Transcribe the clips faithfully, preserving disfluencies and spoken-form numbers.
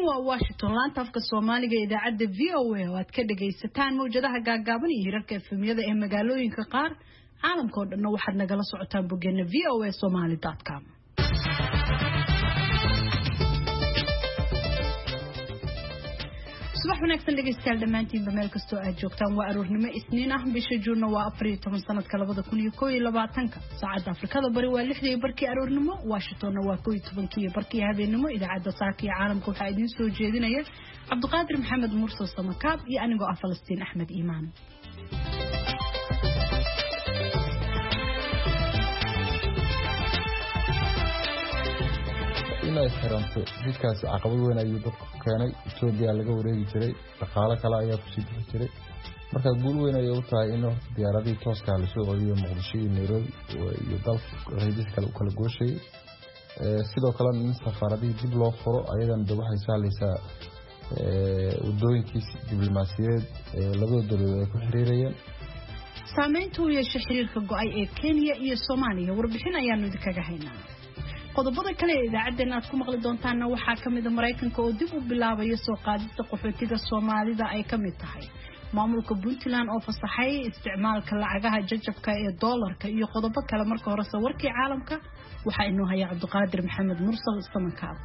waa Washington laanta afka Soomaaliga idaacada V O A oo aad ka dhageysataan mowjadaha gaagaaban iyo hirarka efemyada ee magaalooyinka qaar caalamka oo dhan waxaad nagala socotaan boggeena v o a somali dot com. subax wanaagsan dhegeystayaal dhamaantiinba meel kastoo aad joogtaan waa aroornimo isniin ah bisha juunna waa afar iyo toban sanadka labada kun iyo kow iyo labaatanka saacadda afrikada bari waa lixda iyo barkii aroornimo washingtonna waa kow iyo tobankii iyo barkii habeenimo idaacadda saaka iyo caalamka waxaa idiin soo jeedinaya cabdiqaadir maxamed mursal samakaab iyo anigoo ah falastiin axmed iimaan. inay xiranto jidkaas caqabad weyn ayuu dadku keenay Itoobiya laga wareegi jiray dhaqaale kale ayaa ku sii bixi jiray marka guul weyn ay u tahay in diyaaradii tooska la soo celiyo Muqdisho iyo Nairobi iyo dalka raydis kale u kala gooshay ee sidoo kale in safaradii dib loo furo ayadan dib waxay saalaysaa ee wadooyinkiisa diblomaasiyadeed ee labada dowladood ay ku xiriirayeen saameynta uu yeeshay xiriirka go'ay ee Kenya iyo Soomaaliya warbixin ayaanu idinkaga haynaa. qodobada kale ee idaacadeena aad ku maqli doontaan waxaa kamid ah Mareykanka oo dib u bilaabayo soo qaadista qaxootiga Soomaalida ay kamid tahay maamulka Puntland oo fasaxay isticmaalka lacagaha jajabka ee dollarka iyo qodobo kale marka hore sawirkii caalamka waxa inoo haya Cabdiqaadir Maxamed Mursal Samakaab.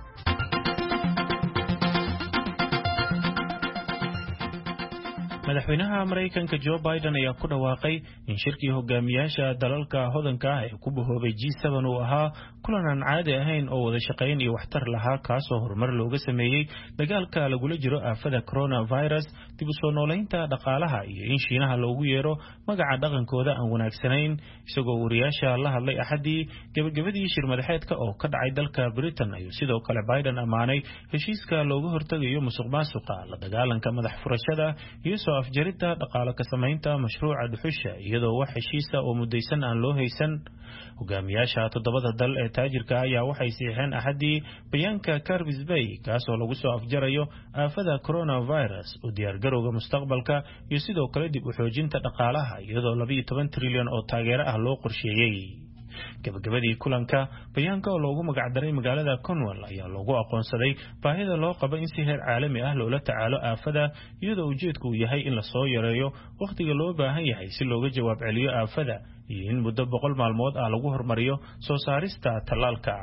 madaxweynaha Mareykanka Joe Biden ayaa ku dhawaaqay in shirkii hogaamiyaasha dalalka hodanka ah ee ku bahoobay G seven uu ahaa kulan aan caadi ahayn oo wada shaqayn iyo waxtar lahaa kaasoo horumar looga sameeyay dagaalka lagula jiro aafada coronavirus dib u soo nooleynta dhaqaalaha iyo in Shiinaha loogu yeero magaca dhaqankooda aan wanaagsanayn isagoo wariyaasha la hadlay axadii gabagabadii shir madaxeedka oo ka dhacay dalka Britain ayuu sidoo kale Biden amaanay heshiiska looga hortagayo musuqmaasuqa la dagaalanka madax furashada iyo afjarida dhaqaale ka sameynta mashruuca dhuxusha iyadoo wax heshiisa oo mudaysan aan loo haysan hogaamiyaasha toddobada dal ee taajirka ayaa waxay siixeen axadii bayaanka Carvis Bay kaasoo lagu soo afjarayo aafada coronavirus oo diyaar garowga mustaqbalka iyo sidoo kale dib u xoojinta dhaqaalaha iyadoo laba iyo toban trilyan oo taageero ah loo qorsheeyay. gabagabadii kulanka bayaanka oo loogu magac daray magaalada Cornwall ayaa loogu aqoonsaday baahida loo qabo in si heer caalami ah loola tacaalo aafada iyadoo ujeedku uu yahay in la soo yareeyo waqtiga loo baahan yahay si looga jawaab celiyo aafada iyo in muddo boqol maalmood ah lagu hormariyo soo saarista talaalka.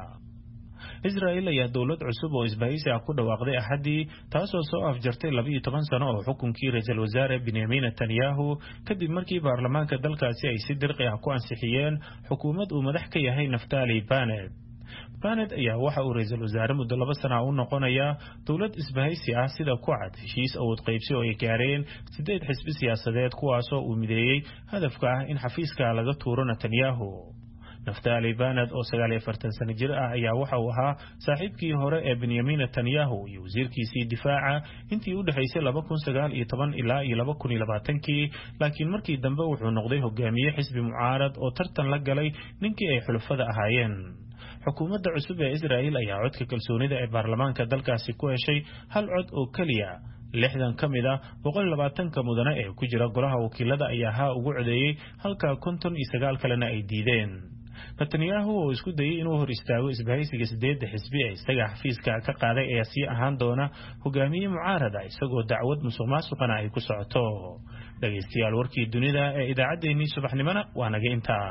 Israel ayaa dawlad cusub oo isbahaysi ah ku dhawaaqday axadii taasoo soo afjartay laba iyo toban sano oo xukunkii ra'iisul wasaare Benjamin Netanyahu kadib markii baarlamaanka dalkaasi ay si dirqi ah ku ansixiyeen xukuumad uu madax ka yahay Naftali Bennett. Bennett ayaa waxa uu ra'iisul wasaare muddo laba sano u noqonayaa dawlad isbahaysi ah sida ku cad heshiis awood qaybsi oo ay gaareen sideed xisbi siyaasadeed kuwaasoo uu mideeyay hadafka ah in xafiiska laga tuuro Netanyahu. Naftali Bennett oo sagaal iyo afartan sano jir ah ayaa waxa uu ahaa saaxiibkii hore ee Benjamin Netanyahu iyo wasiirkiisii difaaca intii u dhaxaysay laba kun sagaal iyo toban ilaa laba kun iyo labaatan laakiin markii dambe wuxuu noqday hogaamiye xisbi mucaarad oo tartan la galay ninkii ay xulafada ahaayeen. xukuumadda cusub ee Israel ayaa codka kalsoonida ee baarlamaanka dalkaasi ku heshay hal cod oo kaliya lixdan kamid ah boqol iyo labaatan ka mudane ee ku jira golaha wakiilada ayaa ha ugu codeeyay halka konton iyo sagaal kalena ay diideen. Netanyahu oo isku dayay inuu hor istaago isbahaysiga sideed xisbi ee isaga xafiiska ka qaaday ee si ahaan doona hogaamiye mucaarad ah isagoo dacwad musuqmaasuqana ay ku socoto. dhageystayaal warkii dunida ee idaacadeennii subaxnimona waa naga intaa.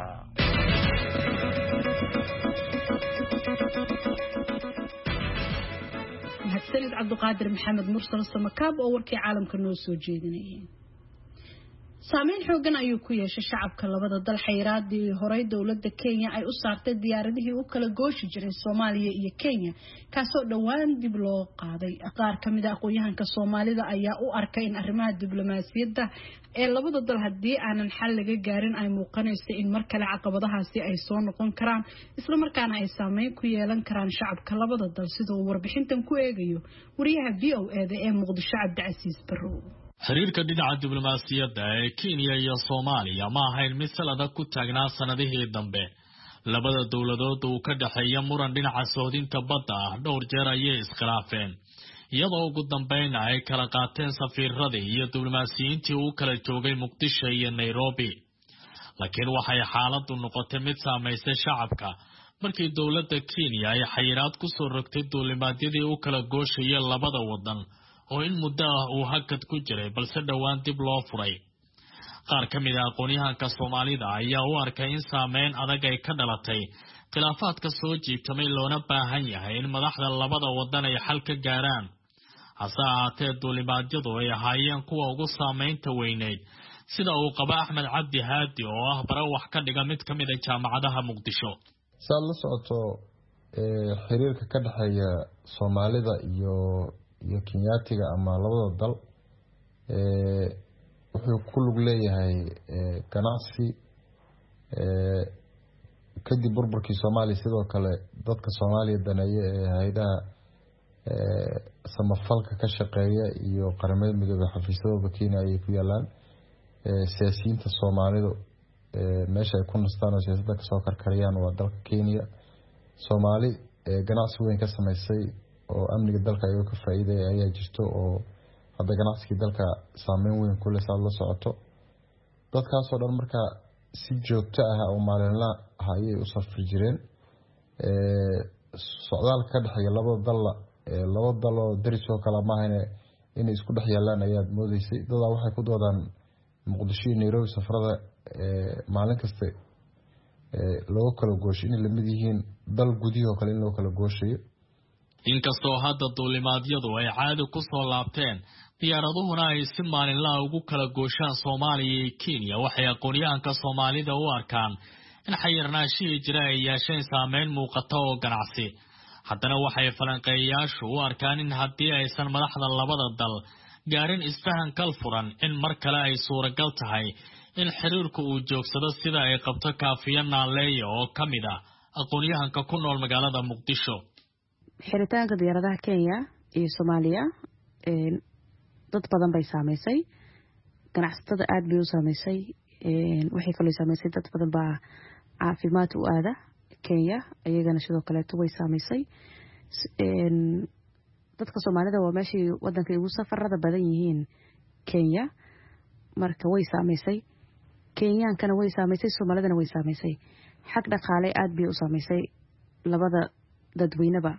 mahadsanid Cabdiqaadir Maxamed Mursal Samakaab oo warkii caalamka noo soo jeedinayay. saameyn xoogan ayuu ku yeeshay shacabka labada dal xayiraadii horay dawladda Kenya ay u saartay diyaaradihii u kala gooshi jiray Soomaaliya iyo Kenya kaasoo dhawaan dib loo qaaday. qaar kamid ah aqoonyahanka Soomaalida ayaa u arkay in arrimaha diblomaasiyadda ee labada dal hadii aanan xal laga gaarin ay muuqanayso in mar kale caqabadahaasi ay soo noqon karaan isla markaana ay saameyn ku yeelan karaan shacabka labada dal sida uu warbixintan ku eegayo wariyaha V O A ee Muqdisho Cabdicasiis Barrow. xiriirka dhinaca diblomaasiyadda ee Kenya iyo Soomaaliya ma ahayn mid salada ku taagnaa sanadihii dambe labada dawladood oo ka dhaxeeya muran dhinaca soodinta badda ah dhowr jeer ayay iskhilaafeen iyadoo ugu dambeyn ay kala qaateen safiiradii iyo diblomaasiyiintii u kala joogay Muqdisho iyo Nairobi laakiin waxay xaaladdu noqotay mid saameysay shacabka markii dowladda Kenya ay xayiraad ku soo rogtay duulimaadyadii u kala gooshayay labada wadan oo in muddo ah uu hakad ku jiray balse dhawaan dib loo furay. qaar ka mid ah aqoonyahanka Soomaalida ayaa u arkay in saameyn adag ay ka dhalatay khilaafaadka soo jiibtamay loona baahan yahay in madaxda labada wadan ay xal ka gaaraan. hase ahaatee duulimaadyadu ay ahaayeen kuwa ugu saameynta weyneyd sida uu qaba Axmed Cabdi Haadi oo ah bara wax ka dhiga mid ka mid ah jaamacadaha Muqdisho. saad la socoto xiriirka ka dhaxeeya Soomaalida iyo iyo Kenyaatiga ama labada dal ee wuxuu ku lug leeyahay ganacsi ee kadib burburkii Soomaaliya sidoo kale dadka Soomaaliya daneeya ee hay'adaha ee samafalka ka shaqeeya iyo qaramada midoobay xafiisyada Kenya ay ku yaalaan ee siyaasiyiinta Soomaalidu ee meesha ay ku nastaan oo siyaasadda ka soo karkariyaan waa dalka Kenya. Soomaali ee ganacsi weyn ka sameysay oo amniga dalka ay ka faa'iiday ayaa jirto oo hadda ganacsiga dalka saameyn weyn ku leh saad la socoto. dadkaas oo dhan marka si joogto ah oo maalinla ah ayay u safri jireen ee socdaalka ka dhaxeeya labada dal ee labada dal oo daris oo kala ma ahayna in isku dhex yaalaan ayaad moodaysay dad waxay ku doodaan Muqdisho iyo Nairobi safarada ee maalin kasta ee loo kala goosho in la mid yihiin dal gudiyo kale in loo kala gooshayo. inkastoo hadda duulimaadyadu ay caadi ku soo laabteen diyaaraduhuna ay si maalinla ugu kala gooshaan Soomaaliya iyo Kenya waxay aqoonyahanka Soomaalida u arkaan in xayirnaashii jira ay yeesheen saameyn muuqata oo ganacsi. haddana waxay falanqeeyayaashu u arkaan in haddii aysan madaxda labada dal gaarin isfahan kal furan in mar kale ay suuragal tahay in xiriirku uu joogsado sida ay qabto Kaafiya Naaleeyo oo ka mid ah aqoonyahanka ku nool magaalada Muqdisho. xiritaanka diyaaradaha Kenya iyo Soomaaliya ee dad badan bay saameysay ganacsatada aad bay u saameysay ee waxay kale saameysay dad badan baa caafimaad u aada Kenya ayagana sidoo kale way saameysay ee dadka Soomaalida waa meeshii wadanka ugu safarada badan yihiin Kenya marka way saameysay Kenyaankana way saameysay Soomaalidana way saameysay xaq dhaqaale aad bay u saameysay labada dadweynaba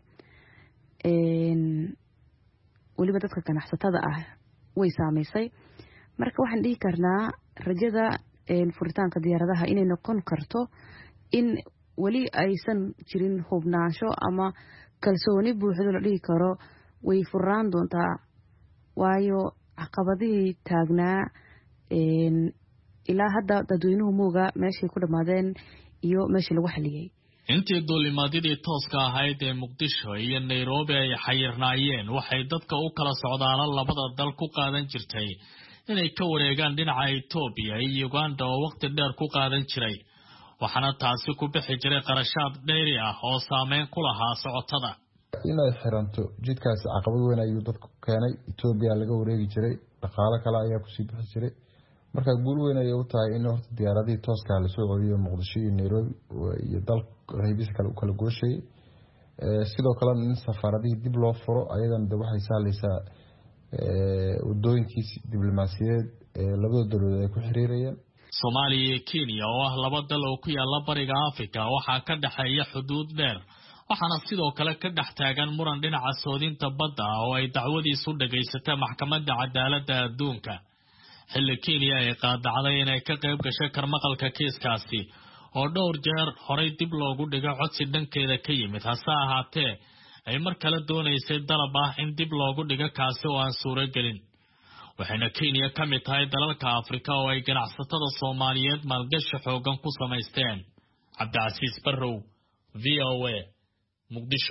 een waliba dadka ganacsatada ah way saameysay marka waxaan dhihi karnaa rajada een furitaanka diyaaradaha inay noqon karto in wali aysan jirin hubnaansho ama kalsooni buuxdo la dhihi karo way furaan doontaa waayo caqabadii taagnaa een ilaa hadda dadweynuhu mooga meeshii ku dhamaadeen iyo meeshii lagu xaliyay. intii duulimaadyadii tooska ahayd ee Muqdisho iyo Nairobi ay xayirnaayeen waxay dadka u kala socdaala labada dal ku qaadan jirtay inay ka wareegaan dhinaca Itoobiya iyo Uganda oo waqti dheer ku qaadan jiray waxaana taasi ku bixi jiray qarashaad dheeri ah oo saameyn ku lahaa socotada. inay xiranto jidkaas caqabad weyn ayuu dadku keenay Itoobiya laga wareegi jiray dhaqaale kale ayaa ku sii bixi jiray marka guul weyn ay u tahay in horta diyaaradii tooska la soo celiyo Muqdisho iyo Nairobi iyo dal qaybis kale u kala gooshay ee sidoo kale in safaradii dib loo furo ayadana waxay saalaysaa ee wadooyinkiisa diblomaasiyadeed ee labada dawladood ay ku xiriirayeen. Soomaaliya iyo Kenya oo ah laba dal oo ku yaala bariga Afrika waxaa ka dhaxeeya xuduud dheer waxaana sidoo kale ka dhex taagan muran dhinaca soodinta badda oo ay dacwadiisu dhageysatay maxkamadda cadaaladda adduunka. xilli Kenya ay qaadacday inay ka qayb gashay karmaqalka kiiskaasi oo dhowr jeer horay dib loogu dhigo codsi dhankeeda ka yimid hase ahaatee ay mar kale doonaysay dalab ah in dib loogu dhigo kaasi oo aan suuragelin. waxayna Kenya ka mid tahay dalalka Afrika oo ay ganacsatada Soomaaliyeed maalgashi xoogan ku samaysteen. Cabdicasiis Barrow V O A Muqdisho.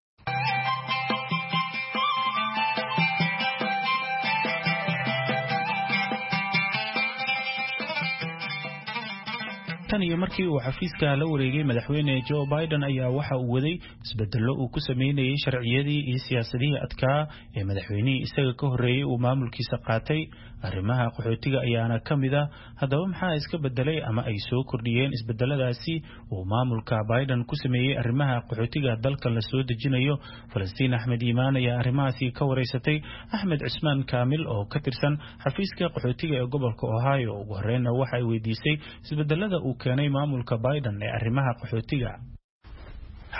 tan iyo markii uu xafiiska la wareegay madaxweyne Joe Biden ayaa waxa uu waday isbeddello uu ku sameeyay sharciyadii iyo siyaasadihii adkaa ee madaxweynihii isaga ka horeeyay uu maamulkiisa qaatay arrimaha qaxootiga ayaana kamid ah haddaba maxaa iska bedelay ama ay soo kordhiyeen isbeddeladaasi uu maamulka Biden ku sameeyay arrimaha qaxootiga dalka la soo dejinayo. Falastiin Axmed Iimaan ayaa arrimahaasi ka wareysatay Axmed Cismaan Kaamil oo ka tirsan xafiiska qaxootiga ee gobolka Ohio. ugu horreynna waxa ay weydiisay isbeddelada uu keenay maamulka Biden ee arrimaha qaxootiga.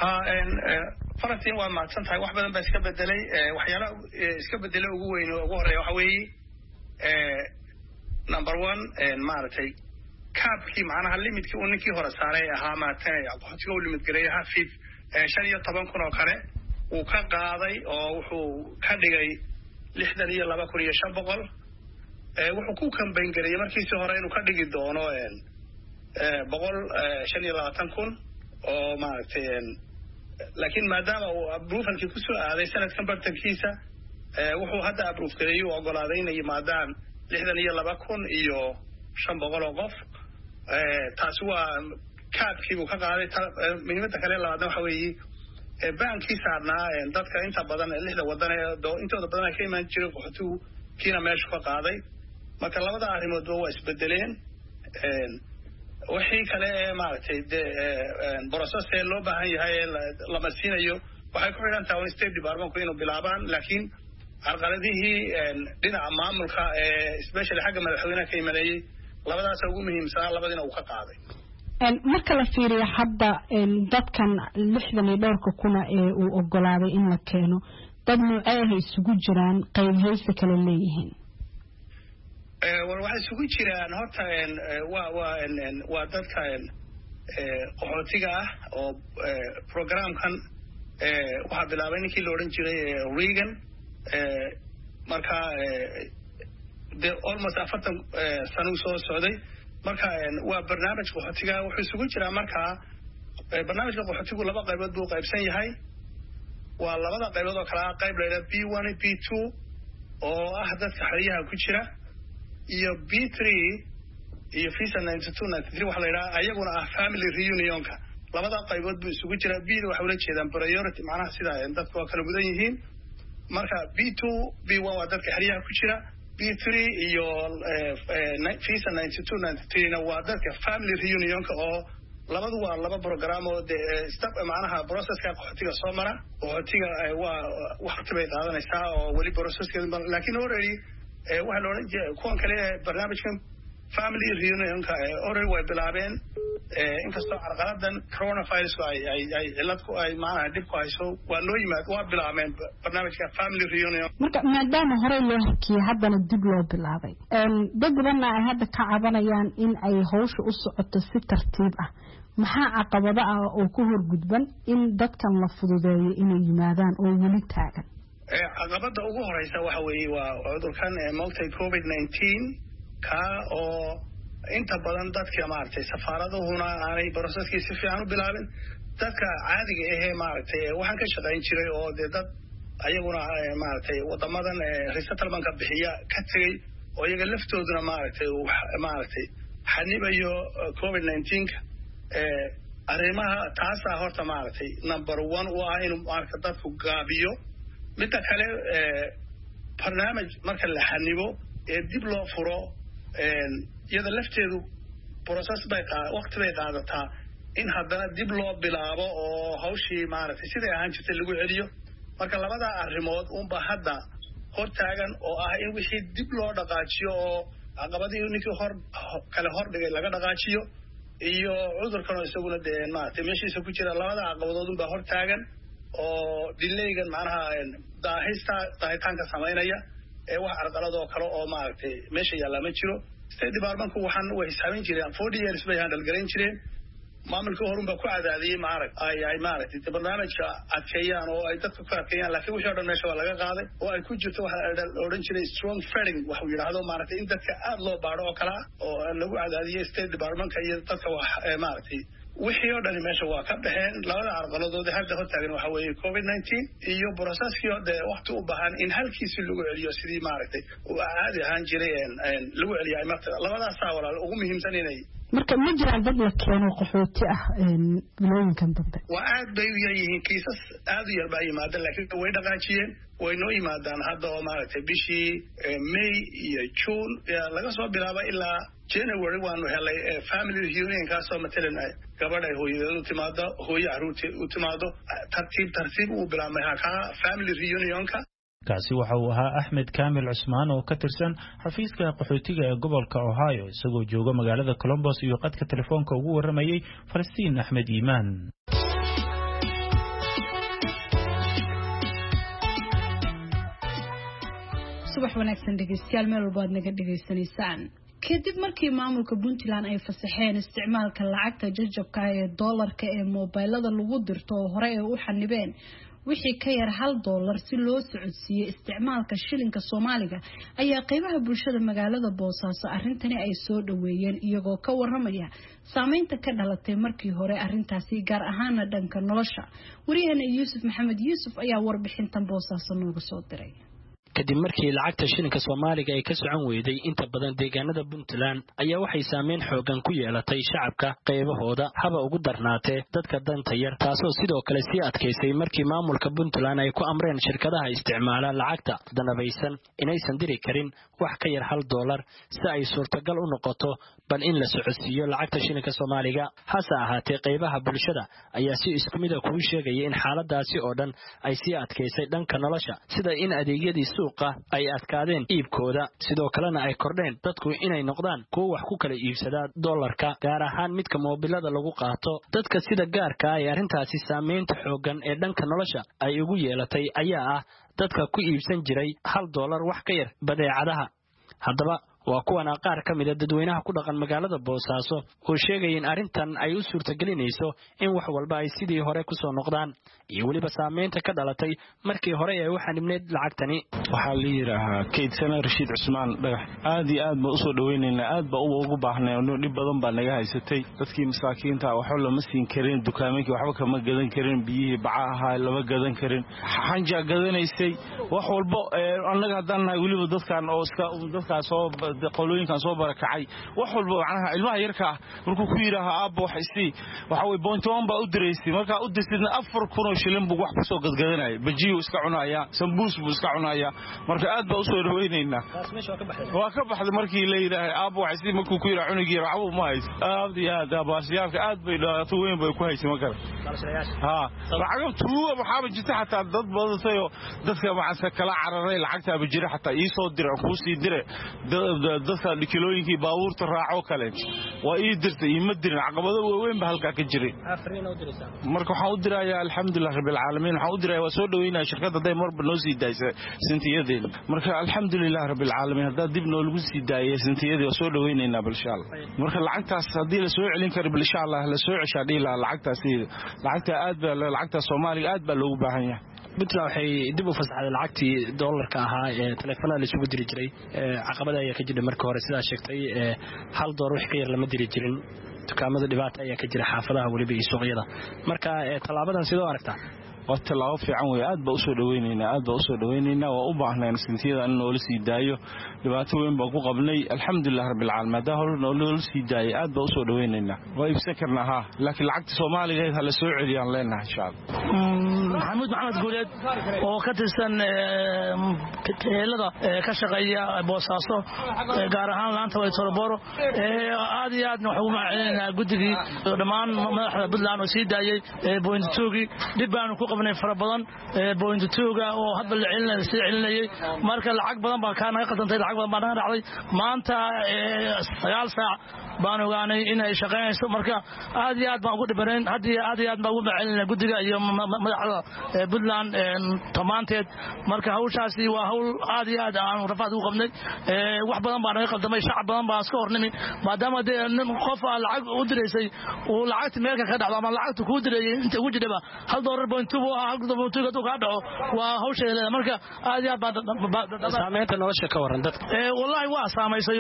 ha en faratiin waa maadsan tahay wax badan baa iska bedelay waxyaalo iska bedelay ugu weyn oo ugu horeeya waxa weeye ee number one en maartay kaabkii macnaha limitkii uu ninkii hore saaray ahaa maatay aqoontiga uu limit gareeyay hafif shan iyo toban kun oo kale uu ka qaaday oo wuxuu ka dhigay lixdan iyo laba kun iyo shan boqol ee wuxuu ku kambayn gareeyay markiisii hore inuu ka dhigi doono en ee boqol shan iyo labaatan kun oo maartay laakiin maadaama uu approvalkii ku soo aaday sanadkan bartankiisa ee wuxuu hadda approve gareeyay oo ogolaaday inay yimaadaan lixdan iyo laba kun iyo shan boqol oo qof ee taas waa kaabkii uu ka qaaday muhiimada kale labaadna waxa weeye ee baankii saarnaa dadka inta badan lixda wadan ee intooda badan ay ka imaan jireen qaxootigu kiina meesha ka qaaday marka labada arrimood waa isbedeleen ee wixii kale ee maartay process ee loo baahan yahay la marsiinayo waxay ku xiran tahay state department inuu bilaabaan laakiin arqaladihii dhinaca maamulka ee especially xagga madaxweynaha ka imanayay labadaas ugu muhiimsan labadina uu ka qaaday marka la fiiriyo hadda dadkan lixdan iyo dhowr kuna ee uu ogolaaday in la keeno dad noocee ah isugu jiraan qaybhaysa kala leeyihiin ee waxa isugu jiraan horta waa waa waa dadka ee qaxootiga ah oo programkan ee waxa bilaabay ninkii la oran jiray Reagan ee marka de almost afartan sano soo socday marka waa barnaamij qaxootiga wuxuu isugu jiraa marka barnaamijka qaxootigu laba qaybood buu qaybsan yahay waa labada qaybood oo kala qayb leeyahay B one B two oo ah dadka xariyaha ku jira iyo B three iyo visa ninety-two ninety-three waxa la yiraahdaa ayaguna ah family reunionka labada qaybood buu isugu jiraa B waxa ula jeedaan priority macnaha sida dadku waa kala gudan yihiin marka B two B one waa dadka xariyaha ku jira B three iyo visa ninety-two ninety-three na waa dadka family reunionka oo labadu waa laba program oo de step macnaha processka qaxootiga soo mara qaxootiga waa waqti bay qaadanaysaa oo wali processkeeda laakiin already waxa la oran jiray kuwan kale barnaamijkan family reunionka already way bilaabeen inkastoo carqaladan coronavirus ay ay ay cilad ku ay macnaha dib ku hayso waa loo yimaad waa bilaabeen barnaamijka family reunion marka maadaama hore loo hakiyay haddana dib loo bilaabay dad badanna ay hadda ka cabanayaan in ay hawsha u socoto si tartiib ah maxaa caqabado ah oo ku horgudban in dadkan la fududeeyo inay yimaadaan oo weli taagan ee caqabada ugu horeysa waxa weeye waa cudurkan multi covid nineteen ka oo inta badan dadka maartay safaaraduhuna aanay processkii si fiican u bilaabin dadka caadiga ah ee maartay waxaan ka shaqayn jiray oo dad ayaguna maartay wadamadan resettlement ka bixiya ka tagay oo iyaga laftooduna maartay maartay xanibayo covid nineteen ee arrimaha taas ah horta maartay number one waa inuu marka dadku gaabiyo midda kale ee barnaamij marka la xanibo ee dib loo furo ee iyada lafteedu process bay qaad waqti bay qaadataa in haddana dib loo bilaabo oo hawshii maartay sidii ahaan jirtay lagu celiyo marka labada arrimood uun ba hadda hor taagan oo ah in wixii dib loo dhaqaajiyo oo caqabadii ninkii hor kale hor dhigay laga dhaqaajiyo iyo cudurkan isaguna de maartay meeshiisa ku jira labada caqabadood uun ba hor taagan oo delaygan macnaha daahista daahitaanka sameynaya ee wax arqalad oo kale oo maartay meesha yaala ma jiro state department waxaan way hisaabin jireen forty years bay handle garan jireen maamulka horunba ku cadaadiyay maarag ay ay maaragtay barnaamijka adkeeyaan oo ay dadku ku adkeeyaan laakiin wixii oo dhan meesha waa laga qaaday oo ay ku jirto waxa la oran jiray strong feeling waxa uu yiraahdo maaragtay in dadka aad loo baaro oo kala oo lagu cadaadiyay state department iyo dadka wax maaragtay wixii oo dhan meesha waa ka baxeen labada arqaladood hadda hor taagan waxa weeye covid nineteen iyo processkii oo de waqti u baahan in halkiisi lagu celiyo sidii maaragtay oo caadi ahaan jiray in lagu celiyo ay markaa labadaas walaal ugu muhiimsan inay marka ma jiraan dad la keeno qaxooti ah bilooyinkan dambe waa aad bay u yihiin kiisas aad u yar baa yimaada laakiin way dhaqaajiyeen way noo yimaadaan hadda oo maaragtay bishii May iyo June laga soo bilaabo ilaa January waanu helay family reunion kaasoo matalan gabadha ay hooyadeed u timaado hooyo caruurta u timaado tartiib tartiib u bilaabmay ha family reunionka kaasi waxa uu ahaa Axmed Kaamil Cusmaan oo ka tirsan xafiiska qaxootiga ee gobolka Ohio isagoo jooga magaalada Columbus iyo qadka telefoonka ugu waramayay Falastiin Axmed Iimaan. subax wanaagsan dhegeystayaal meel walba aad naga dhegeysanaysaan kadib markii maamulka Puntland ay fasaxeen isticmaalka lacagta jajabka ee dollarka ee mobilada lagu dirto oo hore ay u xanibeen wixii ka yar hal dollar si loo socodsiiyo isticmaalka shilinka Soomaaliga ayaa qaybaha bulshada magaalada Boosaaso arintani ay soo dhaweeyeen iyagoo ka waramaya saameynta ka dhalatay markii hore arintaasi gaar ahaan dhanka nolosha wariyahana Yuusuf Maxamed Yuusuf ayaa warbixintan Boosaaso nooga soo diray kadib markii lacagta shilinka Soomaaliga ay ka socon weyday inta badan deegaanada Puntland ayaa waxay saameyn xoogan ku yeelatay shacabka qaybahooda haba ugu darnaatay dadka danta yar taasoo sidoo kale si adkeysay markii maamulka Puntland ay ku amreen shirkadaha isticmaala lacagta danabaysan inaysan diri karin wax ka yar hal dollar si ay suurtagal u noqoto bal in la socodsiiyo lacagta shilinka Soomaaliga hasa ahaatee qaybaha bulshada ayaa si isku mid ah ku sheegay in xaaladaasi oo dhan ay si adkeysay dhanka nolosha sida in adeegyadii suuqa ay adkaadeen iibkooda sidoo kalena ay kordheen dadku inay noqdaan kuwa wax ku kala iibsada dollarka gaar ahaan midka mobilada lagu qaato dadka sida gaarka ah ee arintaasi saameynta xoogan ee dhanka nolosha ay ugu yeelatay ayaa ah dadka ku iibsan jiray hal dollar wax ka yar badeecadaha haddaba waa kuwan qaar ka mid ah dadweynaha ku dhaqan magaalada Boosaaso oo sheegay in arintan ay u suurtagelinayso in wax walba ay sidii hore ku soo noqdaan iyo waliba saameynta ka dhalatay markii hore ay waxa nimneed lacagtani waxa la yiraahdaa Kaydsana Rashiid Cusmaan dhagax aad iyo aad ba u soo dhaweynayna aad ba ugu baahnay oo dib badan baa naga haysatay dadkii masaakiinta wax lama siin karin dukaamada waxba kama gadan karin biyihii bacaha lama gadan karin xanja gadanaysay wax walba annaga hadaan nahay waliba dadkan oo iska dadkaas oo qolooyinkan soo barakacay wax walba macnaha ilmaha yarka markuu ku yiraahaa aab wax isii waxa way boontoon ba u direysay marka u dirsidna afar kun oo shilin buu wax ku soo gadgadanay bajiyo iska cunaya sambuus buu iska cunaya marka aad ba u soo dhaweynayna waa ka baxday markii la yiraahay aab wax isii markuu ku yiraahaa cunugii waxba ma haysto aad iyo aad baasiyaalka aad bay dhaato weyn bay ku haysay marka ha lacag tuuba waxa jirta xataa dad badatayo dadka macaan kala cararay lacagta bajira xataa ii soo diray ku sii diray dadka kilooyinkii baabuurta raaco kale waa ii dirtay ima dirin caqabado weyn ba halka ka jiray marka waxaan u dirayaa alxamdulillaah rabbil caalamiin waxaan u dirayaa waa soo dhaweynaa shirkadda day marba noo sii daayay sintiyadeen marka alxamdulillaah rabbil caalamiin hadda dib noo lagu sii daayay sintiyadii waa soo dhaweynaynaa insha Allah marka lacagtaas hadii la soo celin karo insha Allah la soo ceshaa dhila lacagtaas lacagta aad baa lacagta Soomaaliga aad baa loogu baahan yahay Puntland waxay dib u fasaxday lacagtii dollarka ahaa ee telefoonada la isugu diri jiray caqabada ayaa ka jiray markii hore sidaa sheegtay hal dollar wax ka yar lama diri jirin dukaamada dhibaato ayaa ka jira xaafadaha waliba iyo suuqyada marka talaabadan sidoo aragtaa waa talaabo fiican way aad ba u soo dhaweynayna aad ba u soo dhaweynayna waa u baahnaan sintiyada in loo sii daayo dhibaato weyn baa ku qabnay alxamdulillaah rabbil caalamiin daa hore loo sii daayay aad ba u soo dhaweynayna waa ibsan karnaa ha laakiin lacagta Soomaaliga hala soo celiyaan leenahay insha Allah maxamuud maxamed guuleed oo ka tirsan teelada ka shaqeeya Boosaaso gaar ahaan laanta way Toroboro aad iyo aad waxa uu macaynaa gudigii dhamaan madaxda Puntland oo sii daayay point two dib baan ku qabnay fara badan point two ga oo hadda la celinay si celinayay marka lacag badan baa ka naga qadantay lacag badan baa naga dhacday maanta sagaal saac baan ogaanay in ay shaqeynayso marka aad iyo aad baan ugu dhibaneen hadii aad iyo aad baan ugu macalinay gudiga iyo madaxda Puntland tamaanteed marka hawshaasi waa hawl aad iyo aad aan rafaad u qabnay wax badan baa naga qaldamay shacab badan baa iska hornimi maadaama qof lacag u direysay oo lacagta meelka ka dhacdo ama lacagta ku direeyay inta ugu jidhaba hal dollar point two oo hal dollar point two ka dhaco waa hawsheeda marka aad iyo aad baa saameynta nolosha ka waran dadka ee wallahi waa saameysay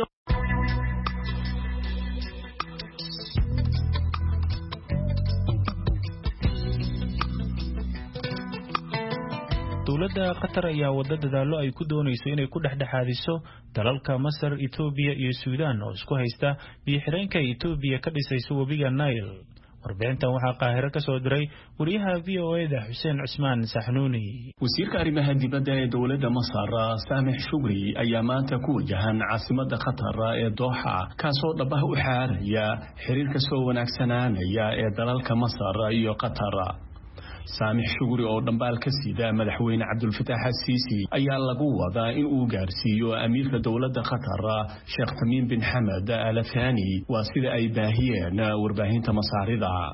dowladda Qatar ayaa wada dadaalo ay ku doonayso inay ku dhexdhexaadiso dalalka Masar, Itoobiya iyo Suudaan oo isku haysta biyo-xireenka Itoobiya ka dhisayso webiga Nile. warbixintan waxaa Qaahiro ka soo diray wariyaha V O A da Xuseen Cusmaan Saxnuuni. wasiirka arrimaha dibadda ee dowladda Masar Saamix Shukri ayaa maanta ku wajahan caasimadda Qatar ee Doha kaasoo dhabaha u xaaraya xiriirka soo wanaagsanaanaya ee dalalka Masar iyo Qatar. Saamix Shukri oo dhambaal ka sida madaxweyne Cabdul Fattah Al-Sisi ayaa lagu wadaa in uu gaarsiiyo amiirka dowladda Qatar Sheikh Tamim bin Hamad Al Thani waa sida ay baahiyeen warbaahinta Masaarida.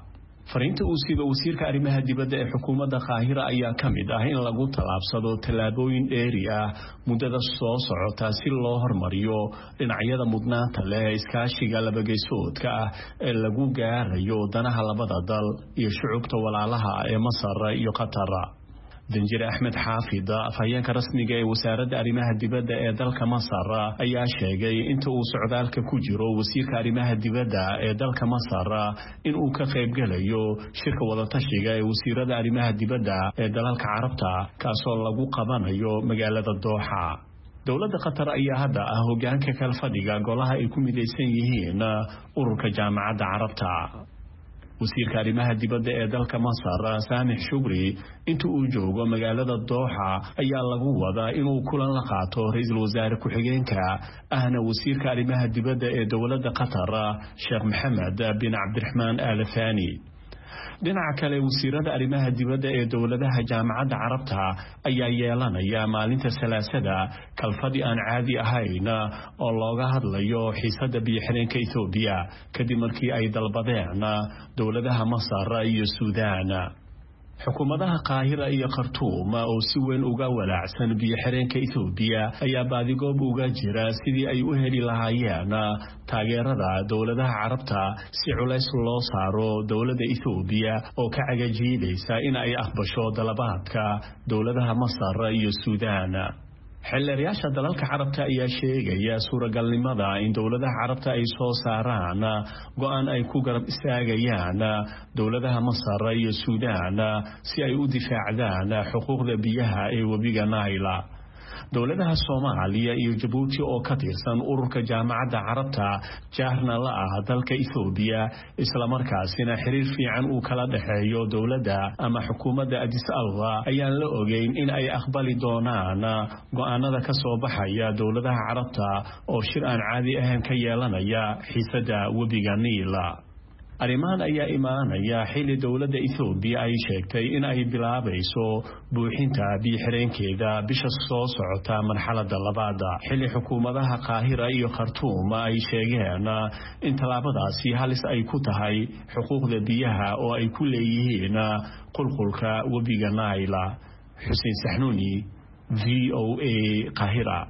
fariinta uu sida wasiirka arrimaha dibadda ee xukuumadda Qaahira ayaa ka mid ah in lagu talaabsado tallaabooyin dheeri ah muddada soo socota si loo hormariyo dhinacyada mudnaanta leh iskaashiga labageysoodka ah ee lagu gaarayo danaha labada dal iyo shucubta walaalaha ee Masar iyo Qatar. danjire Axmed Xaafid afhayeenka rasmiga ee wasaaradda arrimaha dibadda ee dalka Masar ayaa sheegay inta uu socdaalka ku jiro wasiirka arrimaha dibadda ee dalka Masar in uu ka qayb galayo shirka wada tashiga ee wasiirada arrimaha dibadda ee dalalka Carabta kaasoo lagu qabanayo magaalada Dooxa. dowladda Qatar ayaa hadda ah hoggaanka kala fadhiga golaha ay ku midaysan yihiin ururka jaamacadda Carabta. wasiirka arrimaha dibadda ee dalka Masar Saamix Shukri inta uu joogo magaalada Dooxa ayaa lagu wadaa inuu kulan la qaato ra'iisul wasaare ku-xigeenka ahna wasiirka arrimaha dibadda ee dowladda Qatar Sheekh Mohammed bin Abdulrahman Al Thani. dhinaca kale wasiirada arrimaha dibadda ee dowladaha jaamacadda Carabta ayaa yeelanaya maalinta Salaasada kalfadhi aan caadi ahayn oo looga hadlayo xiisadda biyo-xireenka Itoobiya kadib markii ay dalbadeen dowladaha Masar iyo Suudaan. xukuumadaha Qaahira iyo Khartoum oo si weyn uga walaacsan biyo-xireenka Itoobiya ayaa baadigoob uga jira sidii ay u heli lahaayeen taageerada dowladaha Carabta si culays loo saaro dowladda Itoobiya oo ka cagajiidaysa in ay aqbasho dalabaadka dowladaha Masar iyo Suudaan. xeelleyaasha dalalka Carabta ayaa sheegaya suuragalnimada in dowladaha Carabta ay soo saaraan go'aan ay ku garab istaagayaan dowladaha Masar iyo Suudaan si ay u difaacdaan xuquuqda biyaha ee webiga Nile. dowladaha Soomaaliya iyo Djibouti oo ka tirsan ururka jaamacadda Carabta jaarna la ah dalka Itoobiya isla markaasina xiriir fiican uu kala dhaxeeyo dowladda ama xukuumadda Addis Ababa ayaan la ogeyn in ay aqbali doonaan go'aanada ka soo baxaya dowladaha Carabta oo shir aan caadi ahayn ka yeelanaya xiisadda webiga Nile. arrimahan ayaa imaanaya xilli dowladda Itoobiya ay sheegtay in ay bilaabayso buuxinta biyo-xireenkeeda bisha soo socota marxaladda labaad xilli xukuumadaha Qaahira iyo Khartoum ay sheegeen in talaabadaasi halis ay ku tahay xuquuqda biyaha oo ay ku leeyihiin qulqulka webiga Nile. Xuseen Saxnuuni V O A Qaahira.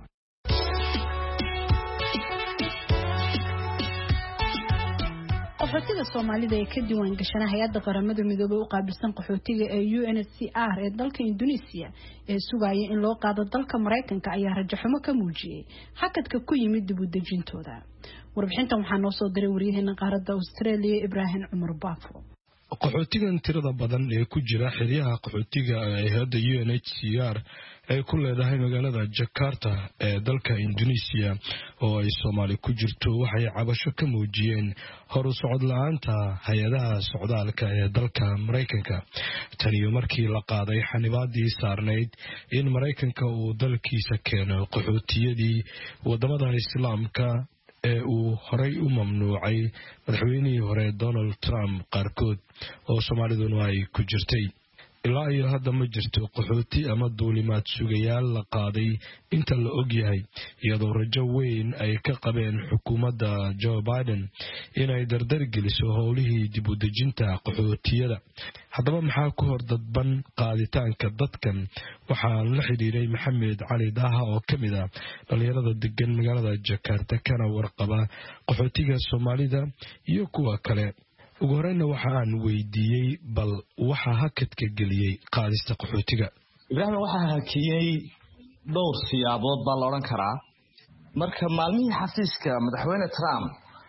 qaxootiga Soomaalida ee ka diiwaan gashan hay'adda qaramada midoobay u qaabilsan qaxootiga ee U N H C R ee dalka Indonesia ee sugaya in loo qaado dalka Mareykanka ayaa rajaxumo ka muujiyay hakadka ku yimid dib u dejintooda. warbixintan waxaa noo soo diray waryaheena qaaradda Australia Ibrahim Umar Baafo. qaxootigan tirada badan ee ku jira xiriyaha qaxootiga ee hay'adda U N H C R ay ku leedahay magaalada Jakarta ee dalka Indonesia oo ay Soomaali ku jirto waxay cabasho ka muujiyeen horu socod la'aanta hay'adaha socdaalka ee dalka Mareykanka tan iyo markii la qaaday xanibaadii saarneyd in Mareykanka uu dalkiisa keeno qaxootiyadii wadamada Islaamka ee uu horay u mamnuucay madaxweynihii hore Donald Trump qaarkood oo Soomaaliduna ay ku jirtay. ilaa iyo hadda ma jirto qaxooti ama duulimaad sugayaal la qaaday inta la og yahay iyadoo rajo weyn ay ka qabeen xukuumadda Joe Biden inay dardar geliso howlihii dib u dejinta qaxootiyada. haddaba maxaa ku hor dadban qaaditaanka dadkan waxaan la xiriiray Maxamed Cali Daha oo ka mid ah dhalinyarada degan magaalada Jakarta kana warqaba qaxootiga Soomaalida iyo kuwa kale. ugu horeyna waxa aan weydiiyey bal waxa hakadka geliyay qaadista qaxootiga. Ibrahim waxa hakiyay dhowr siyaabood baa la oran karaa. marka maalmihii xafiiska madaxweyne Trump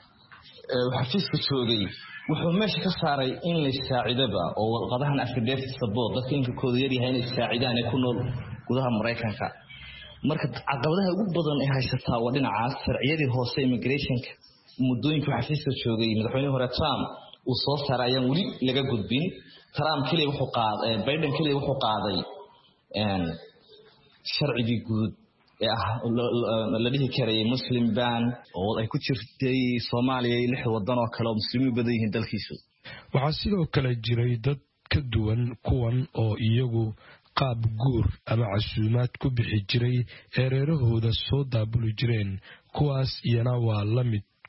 ee xafiiska joogay wuxuu meesha ka saaray in la saacidaba oo warqadahan affidavit support dadka inka kooda yar yahay inay saacidaan ee ku nool gudaha Mareykanka. marka caqabadaha ugu badan ee haysataa waa dhinaca sharciyadii hoose immigrationka muddooyinka xafiiska joogay madaxweyne hore Trump uu soo saarayaan wali laga gudbin. Trump kaliya wuxuu qaaday Biden kaliya wuxuu qaaday een sharcigi guud ee ah la dhihi karay Muslim ban oo ay ku jirtay Soomaaliya iyo lix wadan oo kale oo muslimiin badan yihiin dalkiisu. waxaa sidoo kale jiray dad ka duwan kuwan oo iyagu qaab guur ama casuumaad ku bixi jiray ereerahooda soo daabuli jireen kuwaas iyana waa la mid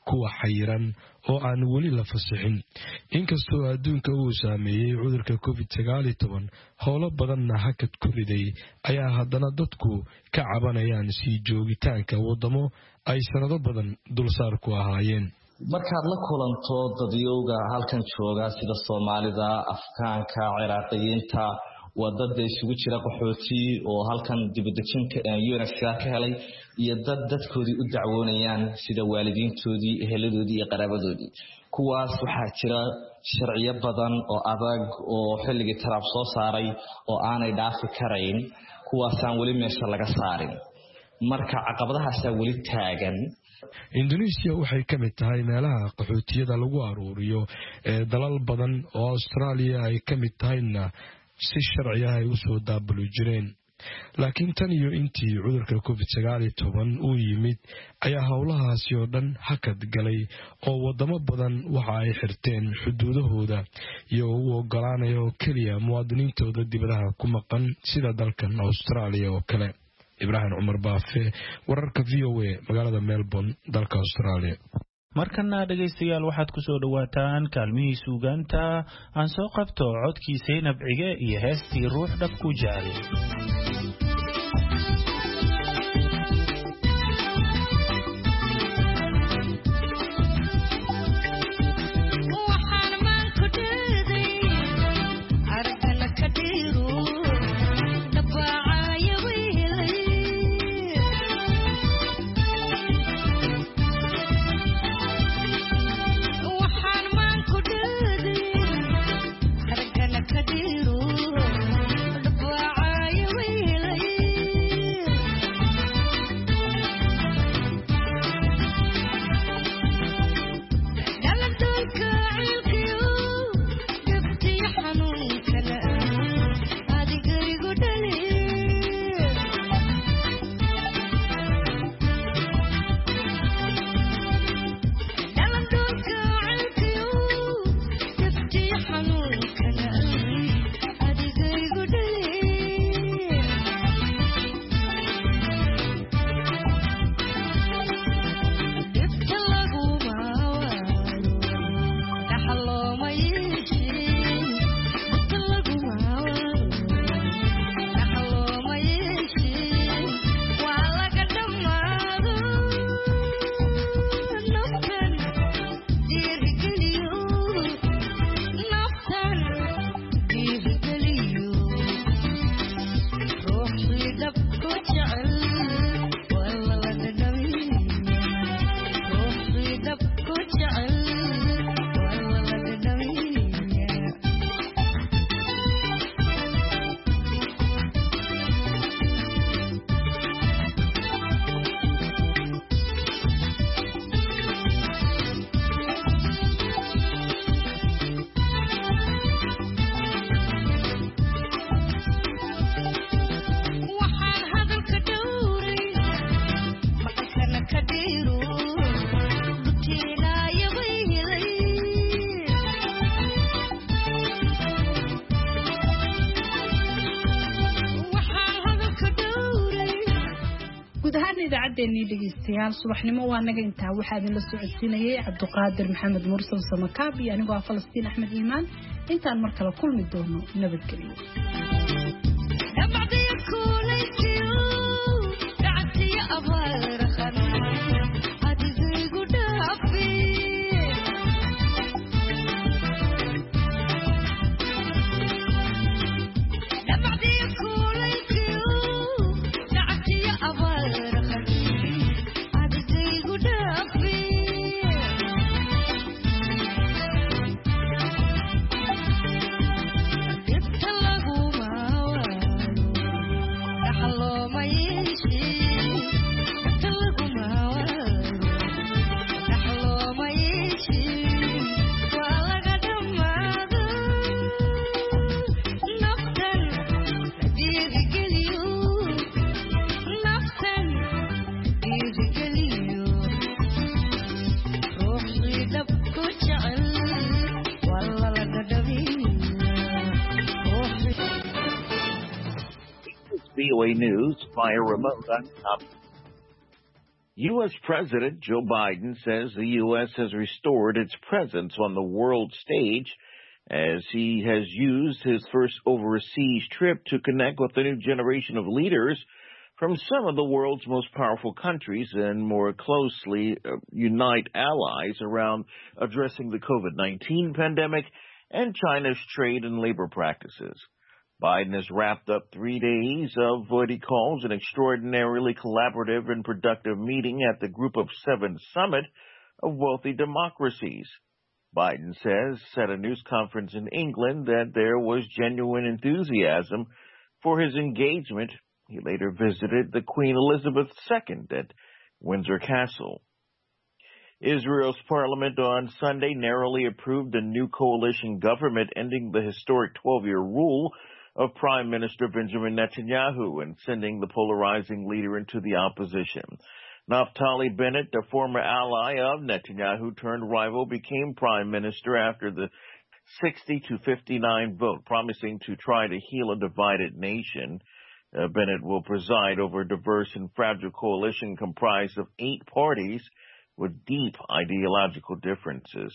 kuwa xayiran oo aan weli la fasixin. inkastoo adduunka uu saameeyey cudurka covid sagaal iyo toban howlo badanna hakad ku riday ayaa haddana dadku ka cabanayaan sii joogitaanka wadamo ay sanado badan dulsaar ku ahaayeen. markaad la kulanto dadyowga halkan jooga sida Soomaalida, Afkaanka, Ciraaqiyiinta, wadada isugu jira qaxooti oo halkan dibadejinka U N H C R ka helay iyo dad dadkoodii u dacwoonayaan sida waalidiintoodii, eheladoodii iyo qaraabadoodii. kuwaas waxaa jira sharciyo badan oo adag oo xilligii Trump soo saaray oo aanay dhaafi karayn, kuwaasaan weli meesha laga saarin. marka caqabadahaas weli taagan. Indonesia waxay ka mid tahay meelaha qaxootiyada lagu aruuriyo ee dalal badan oo Australia ay ka mid tahayna si sharci ah ay u soo daabuli jireen. laakiin tan iyo intii cudurka covid sagaal iyo toban uu yimid ayaa howlahaasi oo dhan hakad galay oo wadamo badan waxa ay xirteen xuduudahooda iyo u ogolaanaya oo keliya muwaadiniintooda dibadaha ku maqan sida dalkan Australia oo kale. Ibrahim Umar Baafe, wararka V O A, magaalada Melbourne, dalka Australia. markana dhageystayaal waxaad ku soo dhawaataan kaalmihii suugaanta aan soo qabto codkii Seynab Cige iyo heestii ruux dhab ku jecel. idaacadeenii dhegeystayaal subaxnimo waa naga intaa waxaa idin la socodsiinayay Cabduqaadir Maxamed Mursal Samakaab iyo anigoo ah Falastiin Axmed Iimaan. intaan mar kale kulmi doono nabadgelyo. V O A News via remote on U S President Joe Biden says the U S has restored its presence on the world stage as he has used his first overseas trip to connect with a new generation of leaders from some of the world's most powerful countries and more closely uh, unite allies around addressing the COVID nineteen pandemic and China's trade and labor practices. Biden has wrapped up three days of what he calls an extraordinarily collaborative and productive meeting at the Group of Seven Summit of Wealthy Democracies. Biden says at a news conference in England that there was genuine enthusiasm for his engagement. He later visited the Queen Elizabeth the Second at Windsor Castle. Israel's parliament on Sunday narrowly approved a new coalition government ending the historic twelve-year rule of Prime Minister Benjamin Netanyahu and sending the polarizing leader into the opposition. Naftali Bennett, a former ally of Netanyahu turned rival, became prime minister after the sixty to fifty-nine vote, promising to try to heal a divided nation. Uh, Bennett will preside over a diverse and fragile coalition comprised of eight parties with deep ideological differences.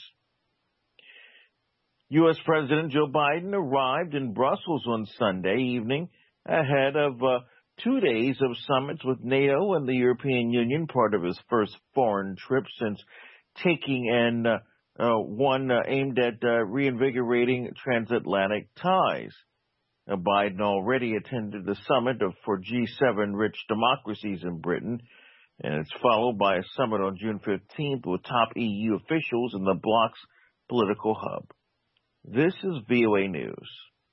U S President Joe Biden arrived in Brussels on Sunday evening ahead of uh, two days of summits with NATO and the European Union, part of his first foreign trip since taking an uh, uh, one uh, aimed at uh, reinvigorating transatlantic ties. Uh, Biden already attended the summit of, for G seven rich democracies in Britain, and it's followed by a summit on June fifteenth with top E U officials in the bloc's political hub. This is V O A News.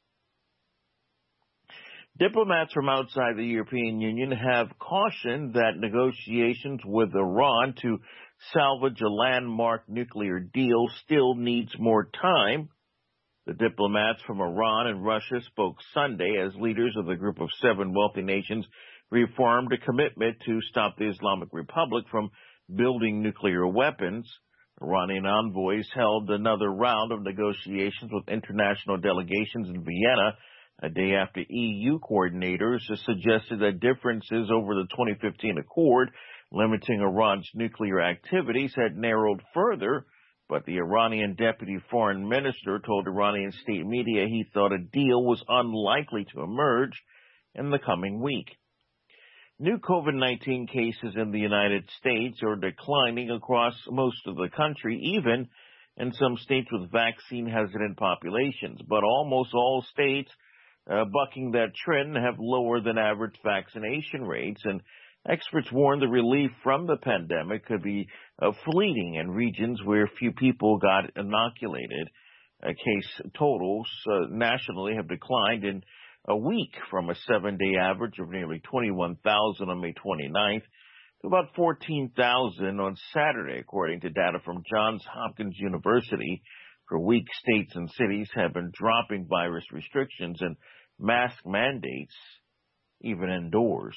Diplomats from outside the European Union have cautioned that negotiations with Iran to salvage a landmark nuclear deal still needs more time. The diplomats from Iran and Russia spoke Sunday as leaders of the Group of Seven Wealthy Nations reaffirmed a commitment to stop the Islamic Republic from building nuclear weapons. Iranian envoys held another round of negotiations with international delegations in Vienna a day after E U coordinators suggested that differences over the twenty fifteen accord limiting Iran's nuclear activities had narrowed further, but the Iranian deputy foreign minister told Iranian state media he thought a deal was unlikely to emerge in the coming week. New COVID nineteen cases in the United States are declining across most of the country, even in some states with vaccine-hesitant populations. But almost all states uh, bucking that trend have lower than average vaccination rates, and experts warn the relief from the pandemic could be uh, fleeting in regions where few people got inoculated. Uh, case totals uh, nationally have declined in a week from a seven-day average of nearly twenty-one thousand on May twenty-ninth to about fourteen thousand on Saturday, according to data from Johns Hopkins University. For weeks, states and cities have been dropping virus restrictions and mask mandates, even indoors.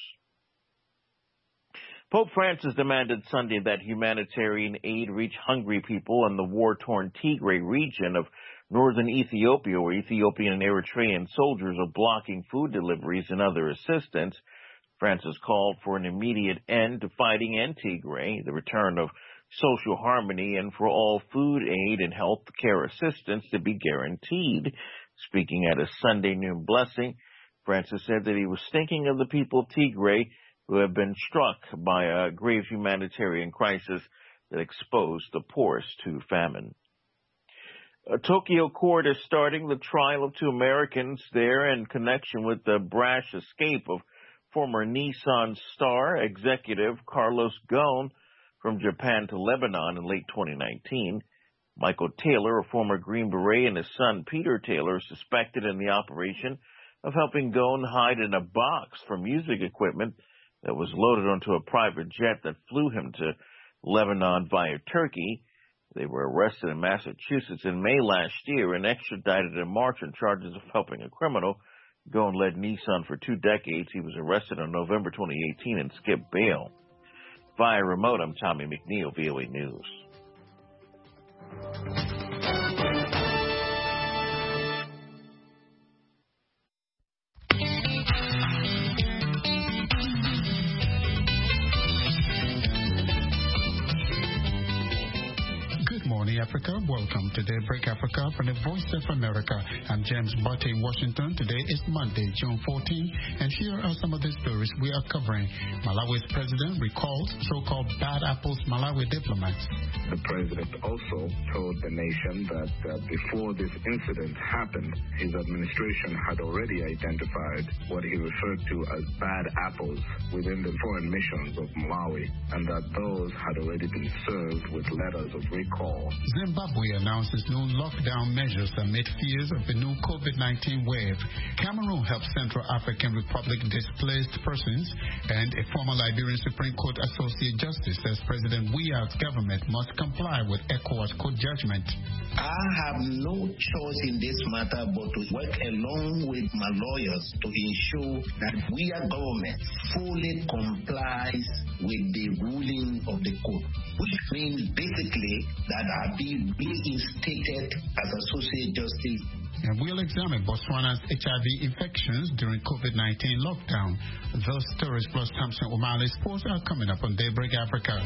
Pope Francis demanded Sunday that humanitarian aid reach hungry people in the war-torn Tigray region of northern Ethiopia, where Ethiopian and Eritrean soldiers are blocking food deliveries and other assistance. Francis called for an immediate end to fighting in Tigray, the return of social harmony, and for all food aid and health care assistance to be guaranteed. Speaking at a Sunday noon blessing, Francis said that he was thinking of the people of Tigray who have been struck by a grave humanitarian crisis that exposed the poorest to famine. A Tokyo court is starting the trial of two Americans there in connection with the brash escape of former Nissan star executive Carlos Ghosn from Japan to Lebanon in late twenty nineteen. Michael Taylor, a former Green Beret, and his son Peter Taylor, suspected in the operation of helping Ghosn hide in a box for music equipment that was loaded onto a private jet that flew him to Lebanon via Turkey. They were arrested in Massachusetts in May last year and extradited in March on charges of helping a criminal. Ghosn led Nissan for two decades. He was arrested in November twenty eighteen and skipped bail. Via remote, I'm Tommy McNeil, V O A News. Africa. Welcome to Daybreak Africa from the Voice of America. I'm James Butte in Washington. Today is Monday, June fourteenth, and here are some of the stories we are covering. Malawi's president recalls so-called bad apples Malawi diplomats. The president also told the nation that uh, before this incident happened, his administration had already identified what he referred to as bad apples within the foreign missions of Malawi, and that those had already been served with letters of recall. Zimbabwe announces new lockdown measures amid fears of a new COVID nineteen wave. Cameroon helps Central African Republic displaced persons, and a former Liberian Supreme Court Associate Justice says President Weah's government must comply with ECOWAS court judgment. I have no choice in this matter but to work along with my lawyers to ensure that Weah government fully complies with the ruling of the court, which means basically that I'll be reinstated as Associate Justice. And we'll examine Botswana's H I V infections during COVID nineteen lockdown. Those stories plus Thompson O'Malley sports are coming up on Daybreak Africa.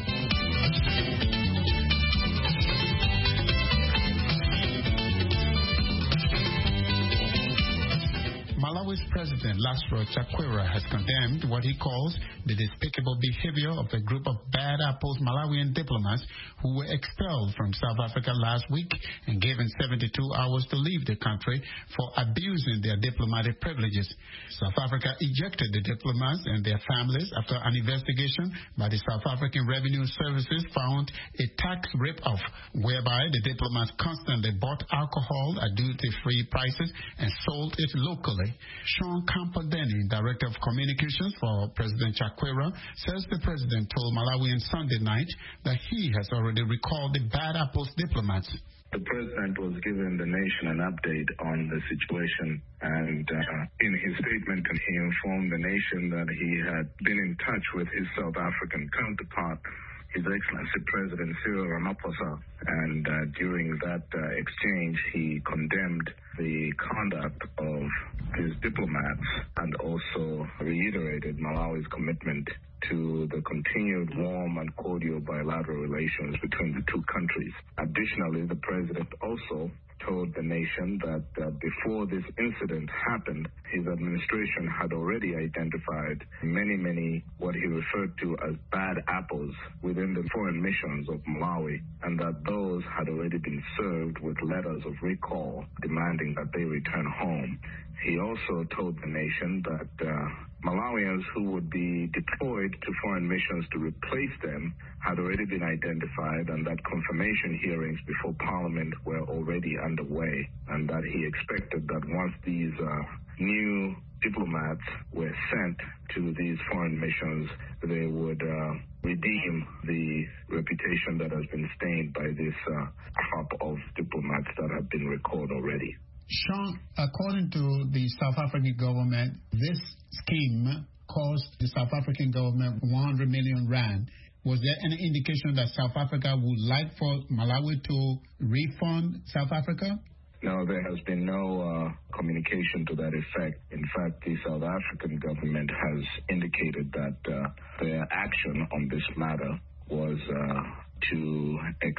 Malawi's President Lazarus Chakwera has condemned what he calls the despicable behavior of a group of bad apples Malawian diplomats who were expelled from South Africa last week and given seventy-two hours to leave the country for abusing their diplomatic privileges. South Africa ejected the diplomats and their families after an investigation by the South African Revenue Services found a tax rip-off whereby the diplomats constantly bought alcohol at duty-free prices and sold it locally. Sean Campodeni, Director of Communications for President Chakwera, says the president told Malawians Sunday night that he has already recalled the bad apples diplomats. The president was giving the nation an update on the situation, and uh, in his statement he informed the nation that he had been in touch with his South African counterpart, His Excellency President Cyril Ramaphosa, and uh, during that uh, exchange he condemned the conduct of his diplomats and also reiterated Malawi's commitment to the continued warm and cordial bilateral relations between the two countries. Additionally, the president also told the nation that uh, before this incident happened, his administration had already identified many, many what he referred to as bad apples within the foreign missions of Malawi, and that those had already been served with letters of recall demanding that they return home. He also told the nation that uh, Malawians who would be deployed to foreign missions to replace them had already been identified, and that confirmation hearings before Parliament were already underway, and that he expected that once these uh, new diplomats were sent to these foreign missions, they would uh, redeem the reputation that has been stained by this uh, crop of diplomats that have been recalled already. Sean, according to the South African government, this scheme cost the South African government one hundred million rand. Was there any indication that South Africa would like for Malawi to refund South Africa? No, there has been no uh, communication to that effect. In fact, the South African government has indicated that uh, their action on this matter was uh, to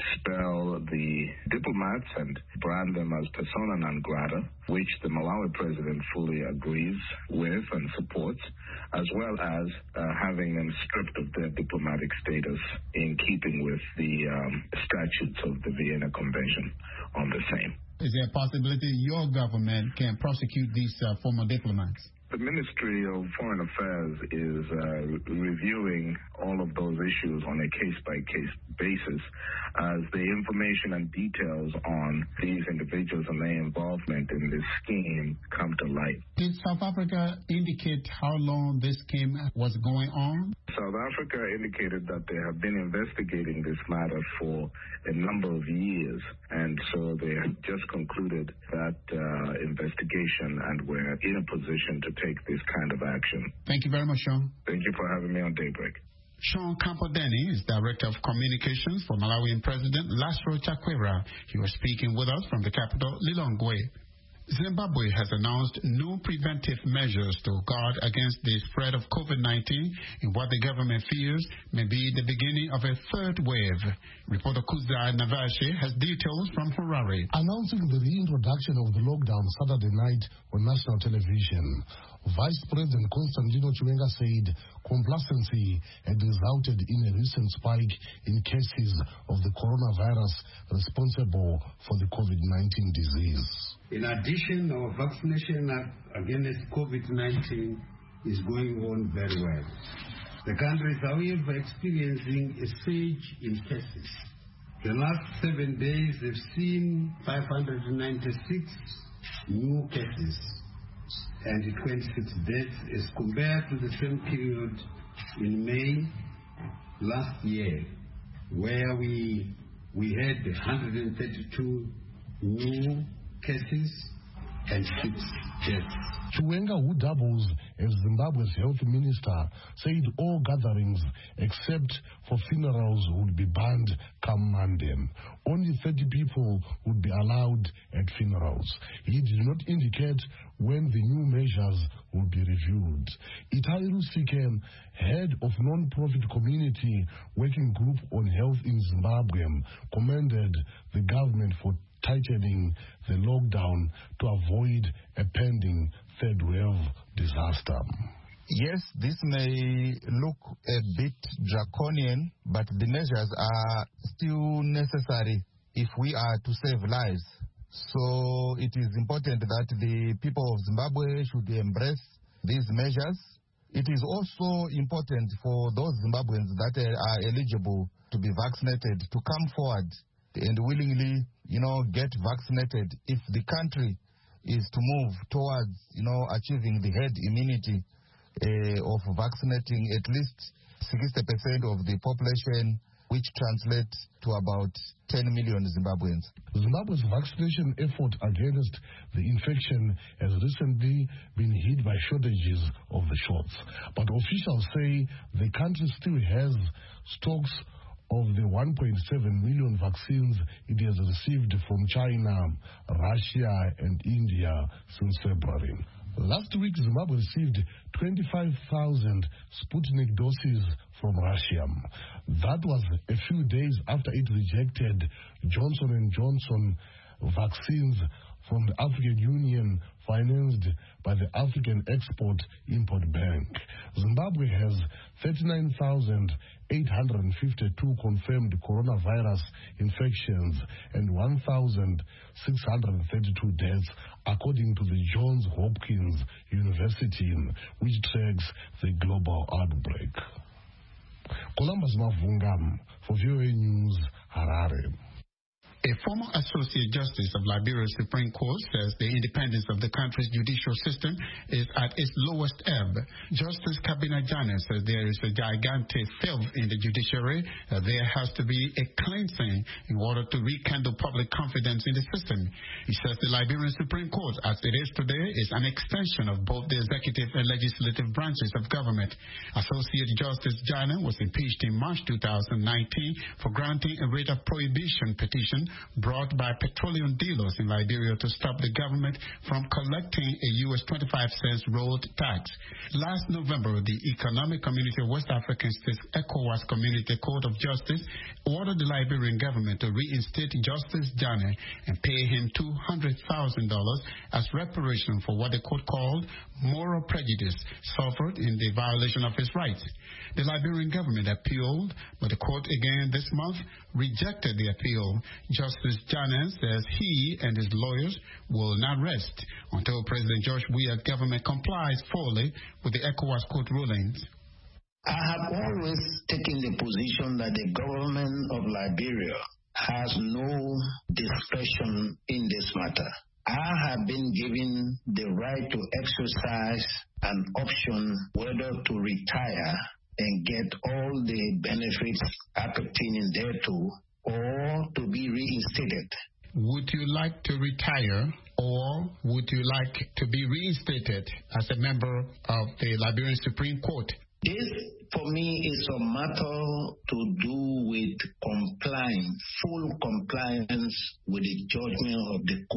expel the diplomats and brand them as persona non grata, which the Malawi president fully agrees with and supports, as well as uh, having them stripped of their diplomatic status in keeping with the um, statutes of the Vienna Convention on the same. Is there a possibility your government can prosecute these uh, former diplomats? The Ministry of Foreign Affairs is uh, reviewing all of those issues on a case-by-case basis as the information and details on these individuals and their involvement in this scheme come to light. Did South Africa indicate how long this scheme was going on? South Africa indicated that they have been investigating this matter for a number of years, and so they have just concluded that uh, investigation and were in a position to take this kind of action. Thank you very much, Sean. Thank you for having me on Daybreak. Sean Campodeni is Director of Communications for Malawian President Lazarus Chakwera. He was speaking with us from the capital, Lilongwe. Zimbabwe has announced new preventive measures to guard against the spread of COVID nineteen in what the government fears may be the beginning of a third wave. Reporter Kuzai Navashe has details from Harare. Announcing the reintroduction of the lockdown Saturday night on national television, Vice President Constantino Chiwenga said complacency had resulted in a recent spike in cases of the coronavirus responsible for the COVID nineteen disease. In addition, our vaccination against COVID nineteen is going on very well. The country is, however, experiencing a surge in cases. The last seven days have seen five hundred ninety-six new cases and twenty-six deaths as compared to the same period in May last year, where we we had one hundred thirty-two new cases and six deaths. Chiwenga, who doubles as Zimbabwe's health minister, said all gatherings except for funerals would be banned come Monday. Only thirty people would be allowed at funerals. He did not indicate when the new measures will be reviewed. Itairu Siken, head of non-profit community working group on health in Zimbabwe, commended the government for tightening the lockdown to avoid a pending third wave disaster. Yes, this may look a bit draconian, but the measures are still necessary if we are to save lives. So it is important that the people of Zimbabwe should embrace these measures. It is also important for those Zimbabweans that are eligible to be vaccinated to come forward and willingly, you know, get vaccinated if the country is to move towards, you know, achieving the herd immunity uh, of vaccinating at least sixty percent of the population, which translates to about ten million Zimbabweans. Zimbabwe's vaccination effort against the infection has recently been hit by shortages of the shots. But officials say the country still has stocks of the one point seven million vaccines it has received from China, Russia, and India since February. Last week, Zimbabwe received twenty-five thousand Sputnik doses from Russia. That was a few days after it rejected Johnson and Johnson vaccines from the African Union financed by the African Export-Import Bank. Zimbabwe has thirty-nine thousand eight hundred fifty-two confirmed coronavirus infections and one thousand six hundred thirty-two deaths, according to the Johns Hopkins University, which tracks the global outbreak. Columbus Mavungam for V O A News, Harare. A former Associate Justice of Liberia's Supreme Court says the independence of the country's judicial system is at its lowest ebb. Justice Kabina Jane says there is a gigantic filth in the judiciary, that there has to be a cleansing in order to rekindle public confidence in the system. He says the Liberian Supreme Court, as it is today, is an extension of both the executive and legislative branches of government. Associate Justice Jane was impeached in March two thousand nineteen for granting a writ of prohibition petition brought by petroleum dealers in Liberia to stop the government from collecting a U S twenty-five cents road tax. Last November, the Economic Community of West African States, ECOWAS Community Court of Justice, ordered the Liberian government to reinstate Justice Jane and pay him two hundred thousand dollars as reparation for what the court called moral prejudice suffered in the violation of his rights. The Liberian government appealed, but the court again this month rejected the appeal. Justice Jane says he and his lawyers will not rest until President George Weah's government complies fully with the ECOWAS court rulings. I have always taken the position that the government of Liberia has no discretion in this matter. I have been given the right to exercise an option whether to retire and get all the benefits appertaining thereto, or to be reinstated. Would you like to retire, or would you like to be reinstated as a member of the Liberian Supreme Court? This, for me, is a matter to do with complying, full compliance with the judgment of the court.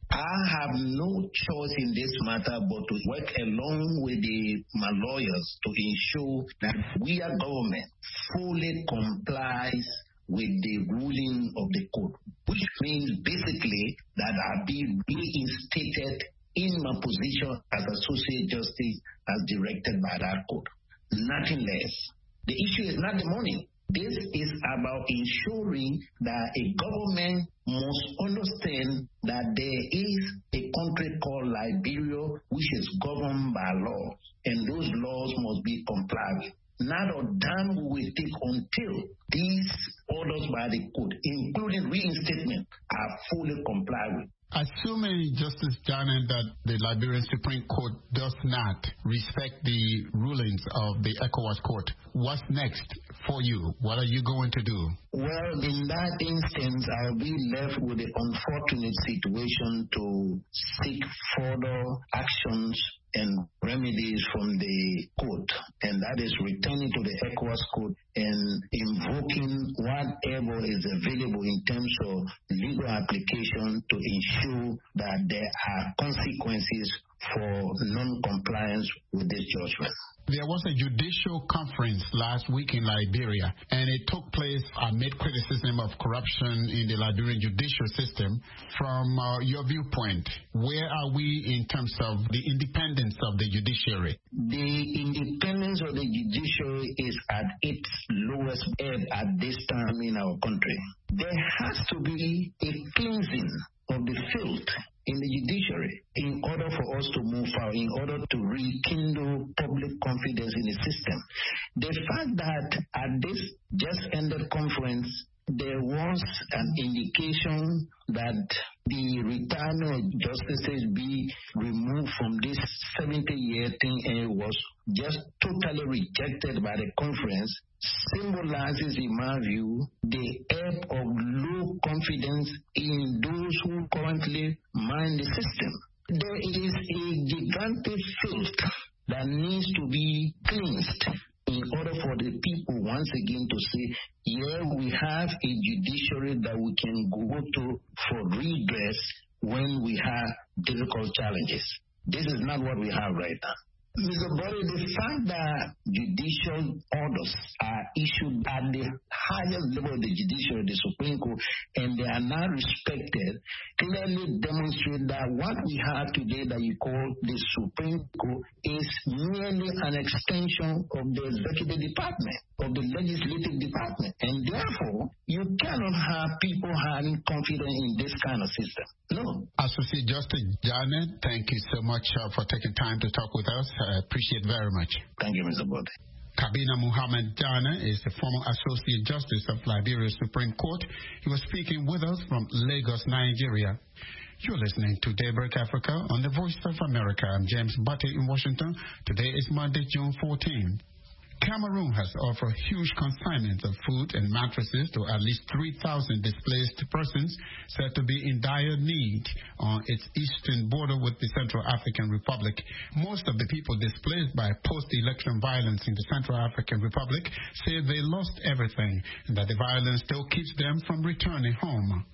I have no choice in this matter but to work along with the, my lawyers to ensure that we as government fully complies with the ruling of the court, which means basically that I'll be reinstated in my position as Associate Justice as directed by that court. Nothing less. The issue is not the money. This is about ensuring that a government must understand that there is a country called Liberia which is governed by law, and those laws must be complied with. Not a dime will we take until these orders by the court, including reinstatement, are fully complied with. Assuming, Justice Janet, that the Liberian Supreme Court does not respect the rulings of the ECOWAS Court, what's next for you? What are you going to do? Well, in that instance, I'll be left with the unfortunate situation to seek further actions and remedies from the court, and that is returning to the ECOWAS court and invoking whatever is available in terms of legal application to ensure that there are consequences for non-compliance with this judgment. There was a judicial conference last week in Liberia, and it took place amid criticism of corruption in the Liberian judicial system. From uh, your viewpoint, where are we in terms of the independence of the judiciary? The independence of the judiciary is at its lowest ebb at this time in our country. There has to be a cleansing of the filth in the judiciary in order for us to move forward, in order to rekindle public confidence in the system. The fact that at this just ended conference, there was an indication that the retirement of justices be removed from this seventy-year thing, and it was just totally rejected by the conference, symbolizes, in my view, the ebb of low confidence in those who currently mind the system. There is a gigantic filth that needs to be cleansed in order for the people once again to say, yeah, we have a judiciary that we can go to for redress when we have difficult challenges. This is not what we have right now. Mister Body, the fact that judicial orders are issued at the highest level of the judiciary, the Supreme Court, and they are not respected, clearly demonstrate that what we have today that you call the Supreme Court is merely an extension of the executive department, of the legislative department. And therefore, you cannot have people having confidence in this kind of system. No. Associate Justice Janet, thank you so much uh, for taking time to talk with us. I appreciate it very much. Thank you, Mister Bode. Kabina Muhammad Jana is the former Associate Justice of Liberia Supreme Court. He was speaking with us from Lagos, Nigeria. You're listening to Daybreak Africa on the Voice of America. I'm James Butte in Washington. Today is Monday, June fourteenth. Cameroon has offered huge consignments of food and mattresses to at least three thousand displaced persons said to be in dire need on its eastern border with the Central African Republic. Most of the people displaced by post-election violence in the Central African Republic say they lost everything and that the violence still keeps them from returning home.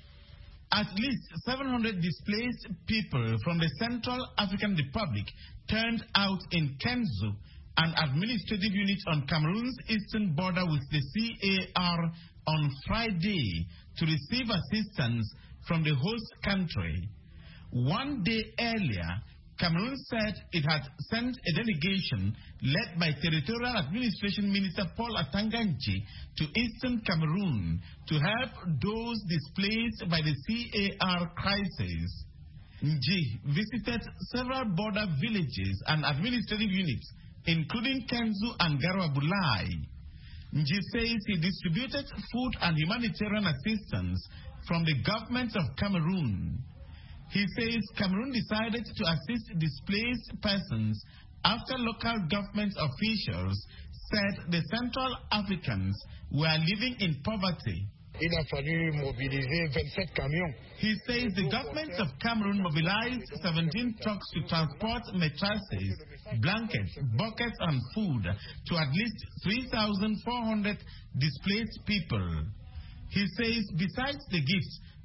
At least seven hundred displaced people from the Central African Republic turned out in Kenzu, an administrative unit on Cameroon's eastern border with the C A R, on Friday to receive assistance from the host country. One day earlier, Cameroon said it had sent a delegation led by Territorial Administration Minister Paul Atanganji to eastern Cameroon to help those displaced by the C A R crisis. Nji visited several border villages and administrative units, including Kenzu and Garwabulai. Nji says he distributed food and humanitarian assistance from the government of Cameroon. He says Cameroon decided to assist displaced persons after local government officials said the Central Africans were living in poverty. Il a fallu mobiliser twenty-seven camions. He says the government of Cameroon mobilized seventeen trucks to transport mattresses, blankets, buckets, and food to at least three thousand four hundred displaced people. He says besides the gifts,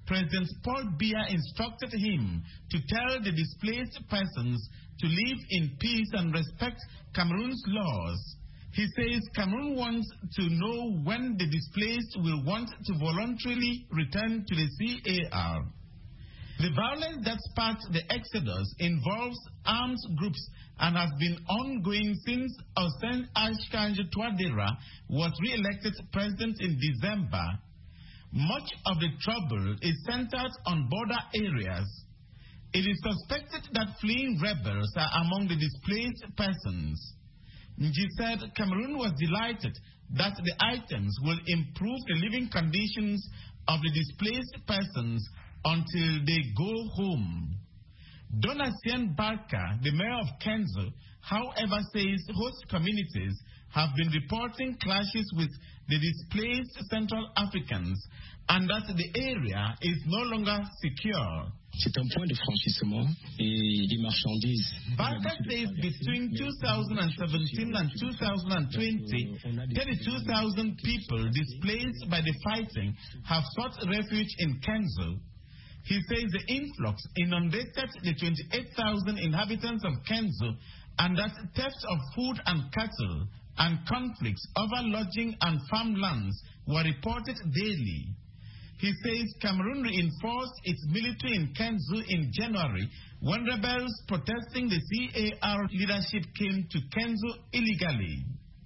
President Paul Biya instructed him to tell the displaced persons to live in peace and respect Cameroon's laws. He says Cameroon wants to know when the displaced will want to voluntarily return to the C A R. The violence that sparked the exodus involves armed groups and has been ongoing since Austin Archange Touadéra was re-elected president in December. Much of the trouble is centered on border areas. It is suspected that fleeing rebels are among the displaced persons. Nji said Cameroon was delighted that the items will improve the living conditions of the displaced persons until they go home. Donatien Barca, the mayor of Kenzo, however, says host communities have been reporting clashes with the displaced Central Africans and that the area is no longer secure. C'est un point de franchissement et les marchandises. Barca says between two thousand seventeen and two thousand twenty, thirty-two thousand people displaced by the fighting have sought refuge in Kenzo. He says the influx inundated the twenty-eight thousand inhabitants of Kenzo and that theft of food and cattle and conflicts over lodging and farmlands were reported daily. He says Cameroon reinforced its military in Kenzo in January when rebels protesting the C A R leadership came to Kenzo illegally.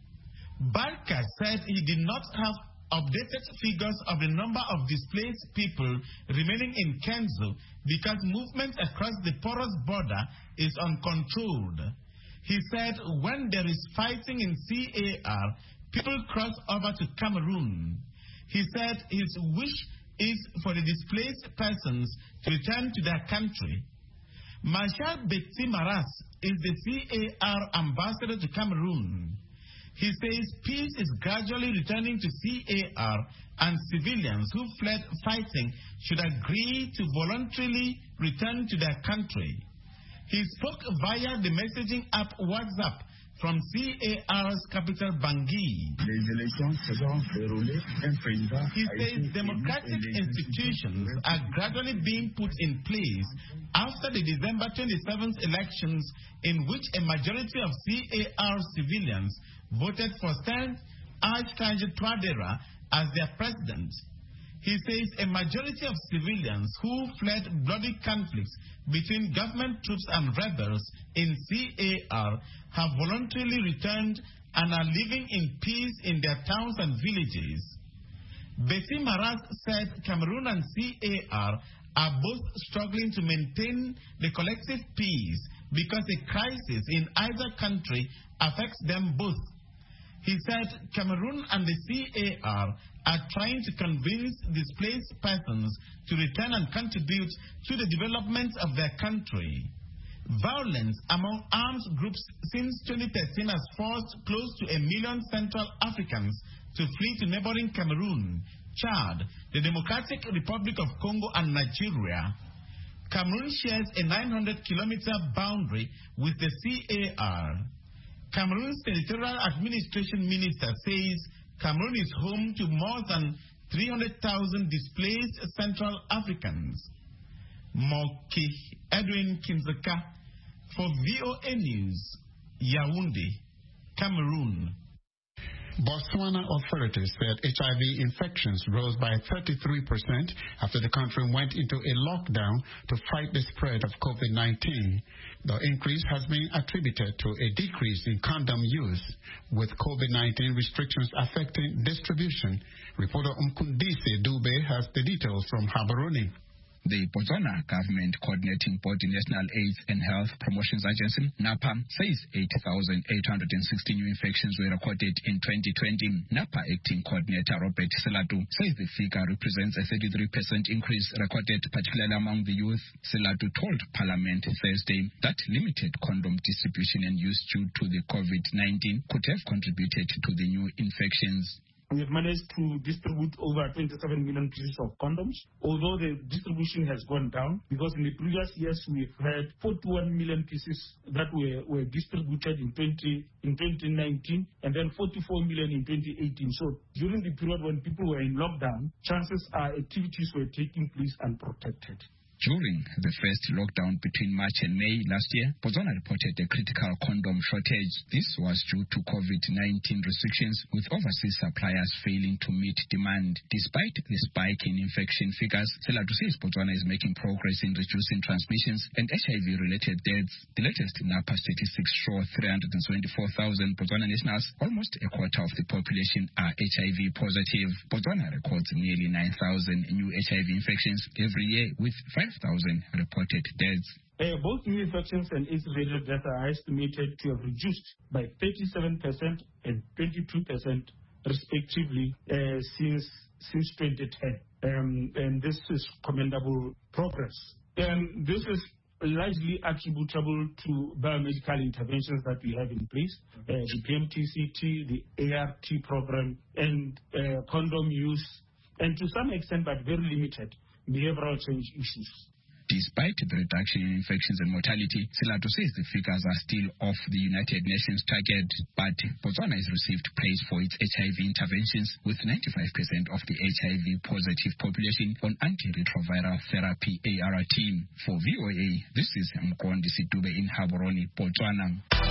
Barca said he did not have updated figures of the number of displaced people remaining in Kenzo because movement across the porous border is uncontrolled. He said when there is fighting in C A R, people cross over to Cameroon. He said his wish is for the displaced persons to return to their country. Marshal Betty Maras is the C A R ambassador to Cameroon. He says peace is gradually returning to C A R and civilians who fled fighting should agree to voluntarily return to their country. He spoke via the messaging app WhatsApp from C A R's capital Bangui. He says democratic institutions are gradually being put in place after the December twenty-seventh elections in which a majority of C A R civilians voted for Saint Archange Touadéra as their president. He says a majority of civilians who fled bloody conflicts between government troops and rebels in C A R have voluntarily returned and are living in peace in their towns and villages. Betty Maras said Cameroon and C A R are both struggling to maintain the collective peace because a crisis in either country affects them both. He said Cameroon and the C A R are trying to convince displaced persons to return and contribute to the development of their country. Violence among armed groups since twenty thirteen has forced close to a million Central Africans to flee to neighboring Cameroon, Chad, the Democratic Republic of Congo, and Nigeria. Cameroon shares a nine hundred kilometer boundary with the C A R. Cameroon's Territorial Administration Minister says Cameroon is home to more than three hundred thousand displaced Central Africans. Moki Edwin Kinzeka for V O A News, Yaoundé, Cameroon. Botswana authorities said H I V infections rose by thirty-three percent after the country went into a lockdown to fight the spread of COVID nineteen. The increase has been attributed to a decrease in condom use, with COVID nineteen restrictions affecting distribution. Reporter Umkundisi Dube has the details from Gaborone. The Botswana Government Coordinating Body National AIDS and Health Promotions Agency, NAPA, says eight thousand eight hundred sixty new infections were recorded in twenty twenty. NAPA Acting Coordinator Robert Selatu says the figure represents a thirty-three percent increase recorded particularly among the youth. Selatu told Parliament Thursday that limited condom distribution and use due to the COVID nineteen could have contributed to the new infections. we have managed to distribute over twenty-seven million pieces of condoms, although the distribution has gone down because in the previous years we've had forty-one million pieces that were, were distributed in twenty in twenty nineteen and then forty-four million in twenty eighteen. So during the period when people were in lockdown, chances are activities were taking place unprotected. During the first lockdown between March and May last year, Botswana reported a critical condom shortage. This was due to COVID nineteen restrictions, with overseas suppliers failing to meet demand. Despite the spike in infection figures, Selatu says Botswana is making progress in reducing transmissions and H I V-related deaths. The latest NAPA statistics show three hundred seventy-four thousand Botswana nationals, almost a quarter of the population, are H I V positive. Botswana records nearly nine thousand new H I V infections every year, with five thousand reported deaths. Uh, both new infections and AIDS-related deaths are estimated to have reduced by thirty-seven percent and twenty-two percent respectively uh, since since twenty ten. Um, and this is commendable progress. And this is largely attributable to biomedical interventions that we have in place, uh, the P M T C T, the A R T program, and uh, condom use, and to some extent, but very limited, behavioral change issues. Despite the reduction in infections and mortality, Selatu says the figures are still off the United Nations target, but Botswana has received praise for its H I V interventions, with ninety-five percent of the H I V-positive population on antiretroviral therapy A R T. For V O A, this is Mkondi Sitube in Gaborone, Botswana.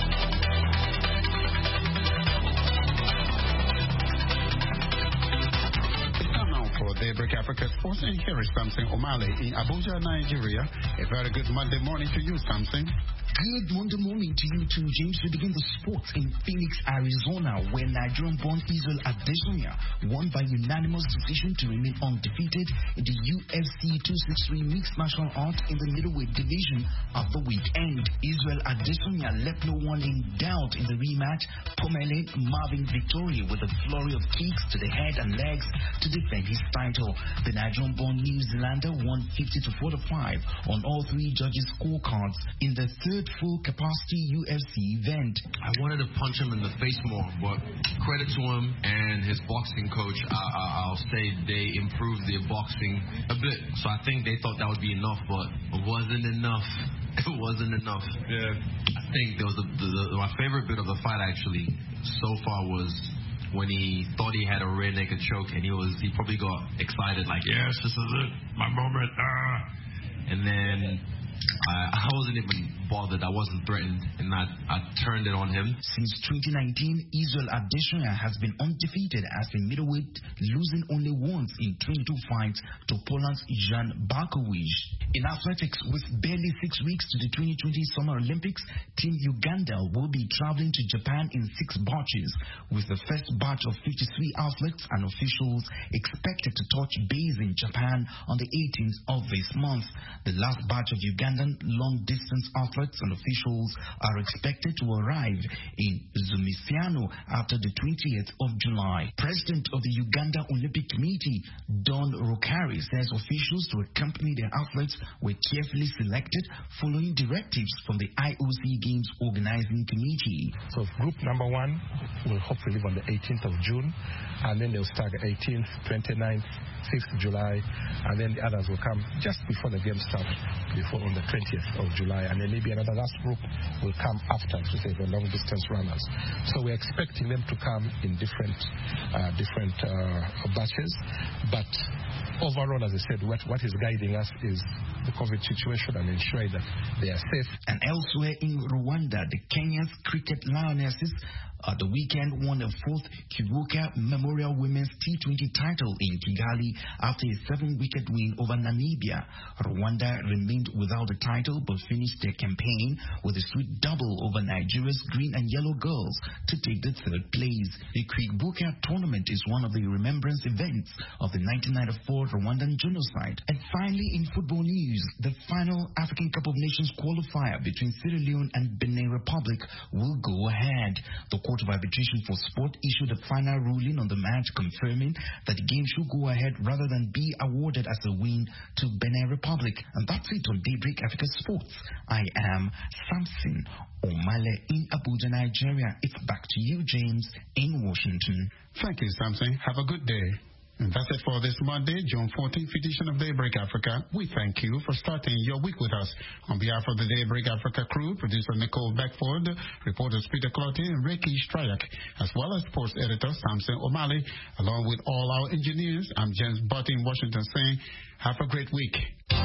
Daybreak Africa Sports, and here is Samson Omale in Abuja, Nigeria. A very good Monday morning to you, Samson. Good Monday morning to you too, James. We begin the sports in Phoenix, Arizona, where Nigerian-born Israel Adesanya won by unanimous decision to remain undefeated in the U F C two sixty-three mixed martial arts in the middleweight division of the weekend. Israel Adesanya left no one in doubt in the rematch, pummeling Marvin Victoria with a flurry of kicks to the head and legs to defend his title. The Nigerian-born New Zealander won fifty to forty-five on all three judges' scorecards in the third full-capacity U F C event. I wanted to punch him in the face more, but credit to him and his boxing coach. I, I, I'll say they improved their boxing a bit, so I think they thought that would be enough, but it wasn't enough. It wasn't enough. Yeah. I think there was a, the, the, my favorite bit of the fight actually so far was when he thought he had a rear naked choke, and he was he probably got excited like, yes, this is it, my moment. Ah. And then I, I wasn't even bothered. I wasn't threatened, and I, I turned it on him. Since twenty nineteen, Israel Adesanya has been undefeated as a middleweight, losing only once in twenty-two fights to Poland's Jan Barkowicz. In athletics, with barely six weeks to the twenty twenty Summer Olympics, Team Uganda will be traveling to Japan in six batches, with the first batch of fifty-three athletes and officials expected to touch base in Japan on the eighteenth of this month. The last batch of Ugandan long-distance athletes and officials are expected to arrive in Zumisiano after the twentieth of July. President of the Uganda Olympic Committee, Don Rukari, says officials to accompany their athletes were carefully selected following directives from the I O C Games Organizing Committee. So group number one will hopefully leave on the eighteenth of June, and then they'll start the eighteenth, twenty-ninth, sixth of July, and then the others will come just before the games start, before on the twentieth of July, and then maybe another last group will come after, to say the long distance runners. So we're expecting them to come in different uh, different uh, batches, but overall, as I said, what, what is guiding us is the COVID situation and ensuring that they are safe. And elsewhere in Rwanda, the Kenya's cricket Lionesses at the weekend won the fourth Kivuka Memorial Women's T twenty title in Kigali after a seven-wicket win over Namibia. Rwanda remained without the title but finished their campaign with a sweet double over Nigeria's green and yellow girls to take the third place. The Kivuka tournament is one of the remembrance events of the nineteen ninety-four Rwandan genocide. And finally, in football news, the final African Cup of Nations qualifier between Sierra Leone and Benin Republic will go ahead. The Court of Arbitration for Sport issued a final ruling on the match, confirming that the game should go ahead rather than be awarded as a win to Benin Republic. And that's it on Daybreak Africa Sports. I am Samson Omale in Abuja, Nigeria. It's back to you, James, in Washington. Thank you, Samson. Have a good day. And that's it for this Monday, June fourteenth edition of Daybreak Africa. We thank you for starting your week with us. On behalf of the Daybreak Africa crew, producer Nicole Beckford, reporters Peter Clottey and Ricky Stryak, as well as sports editor Samson O'Malley, along with all our engineers, I'm James Butt in Washington saying, have a great week.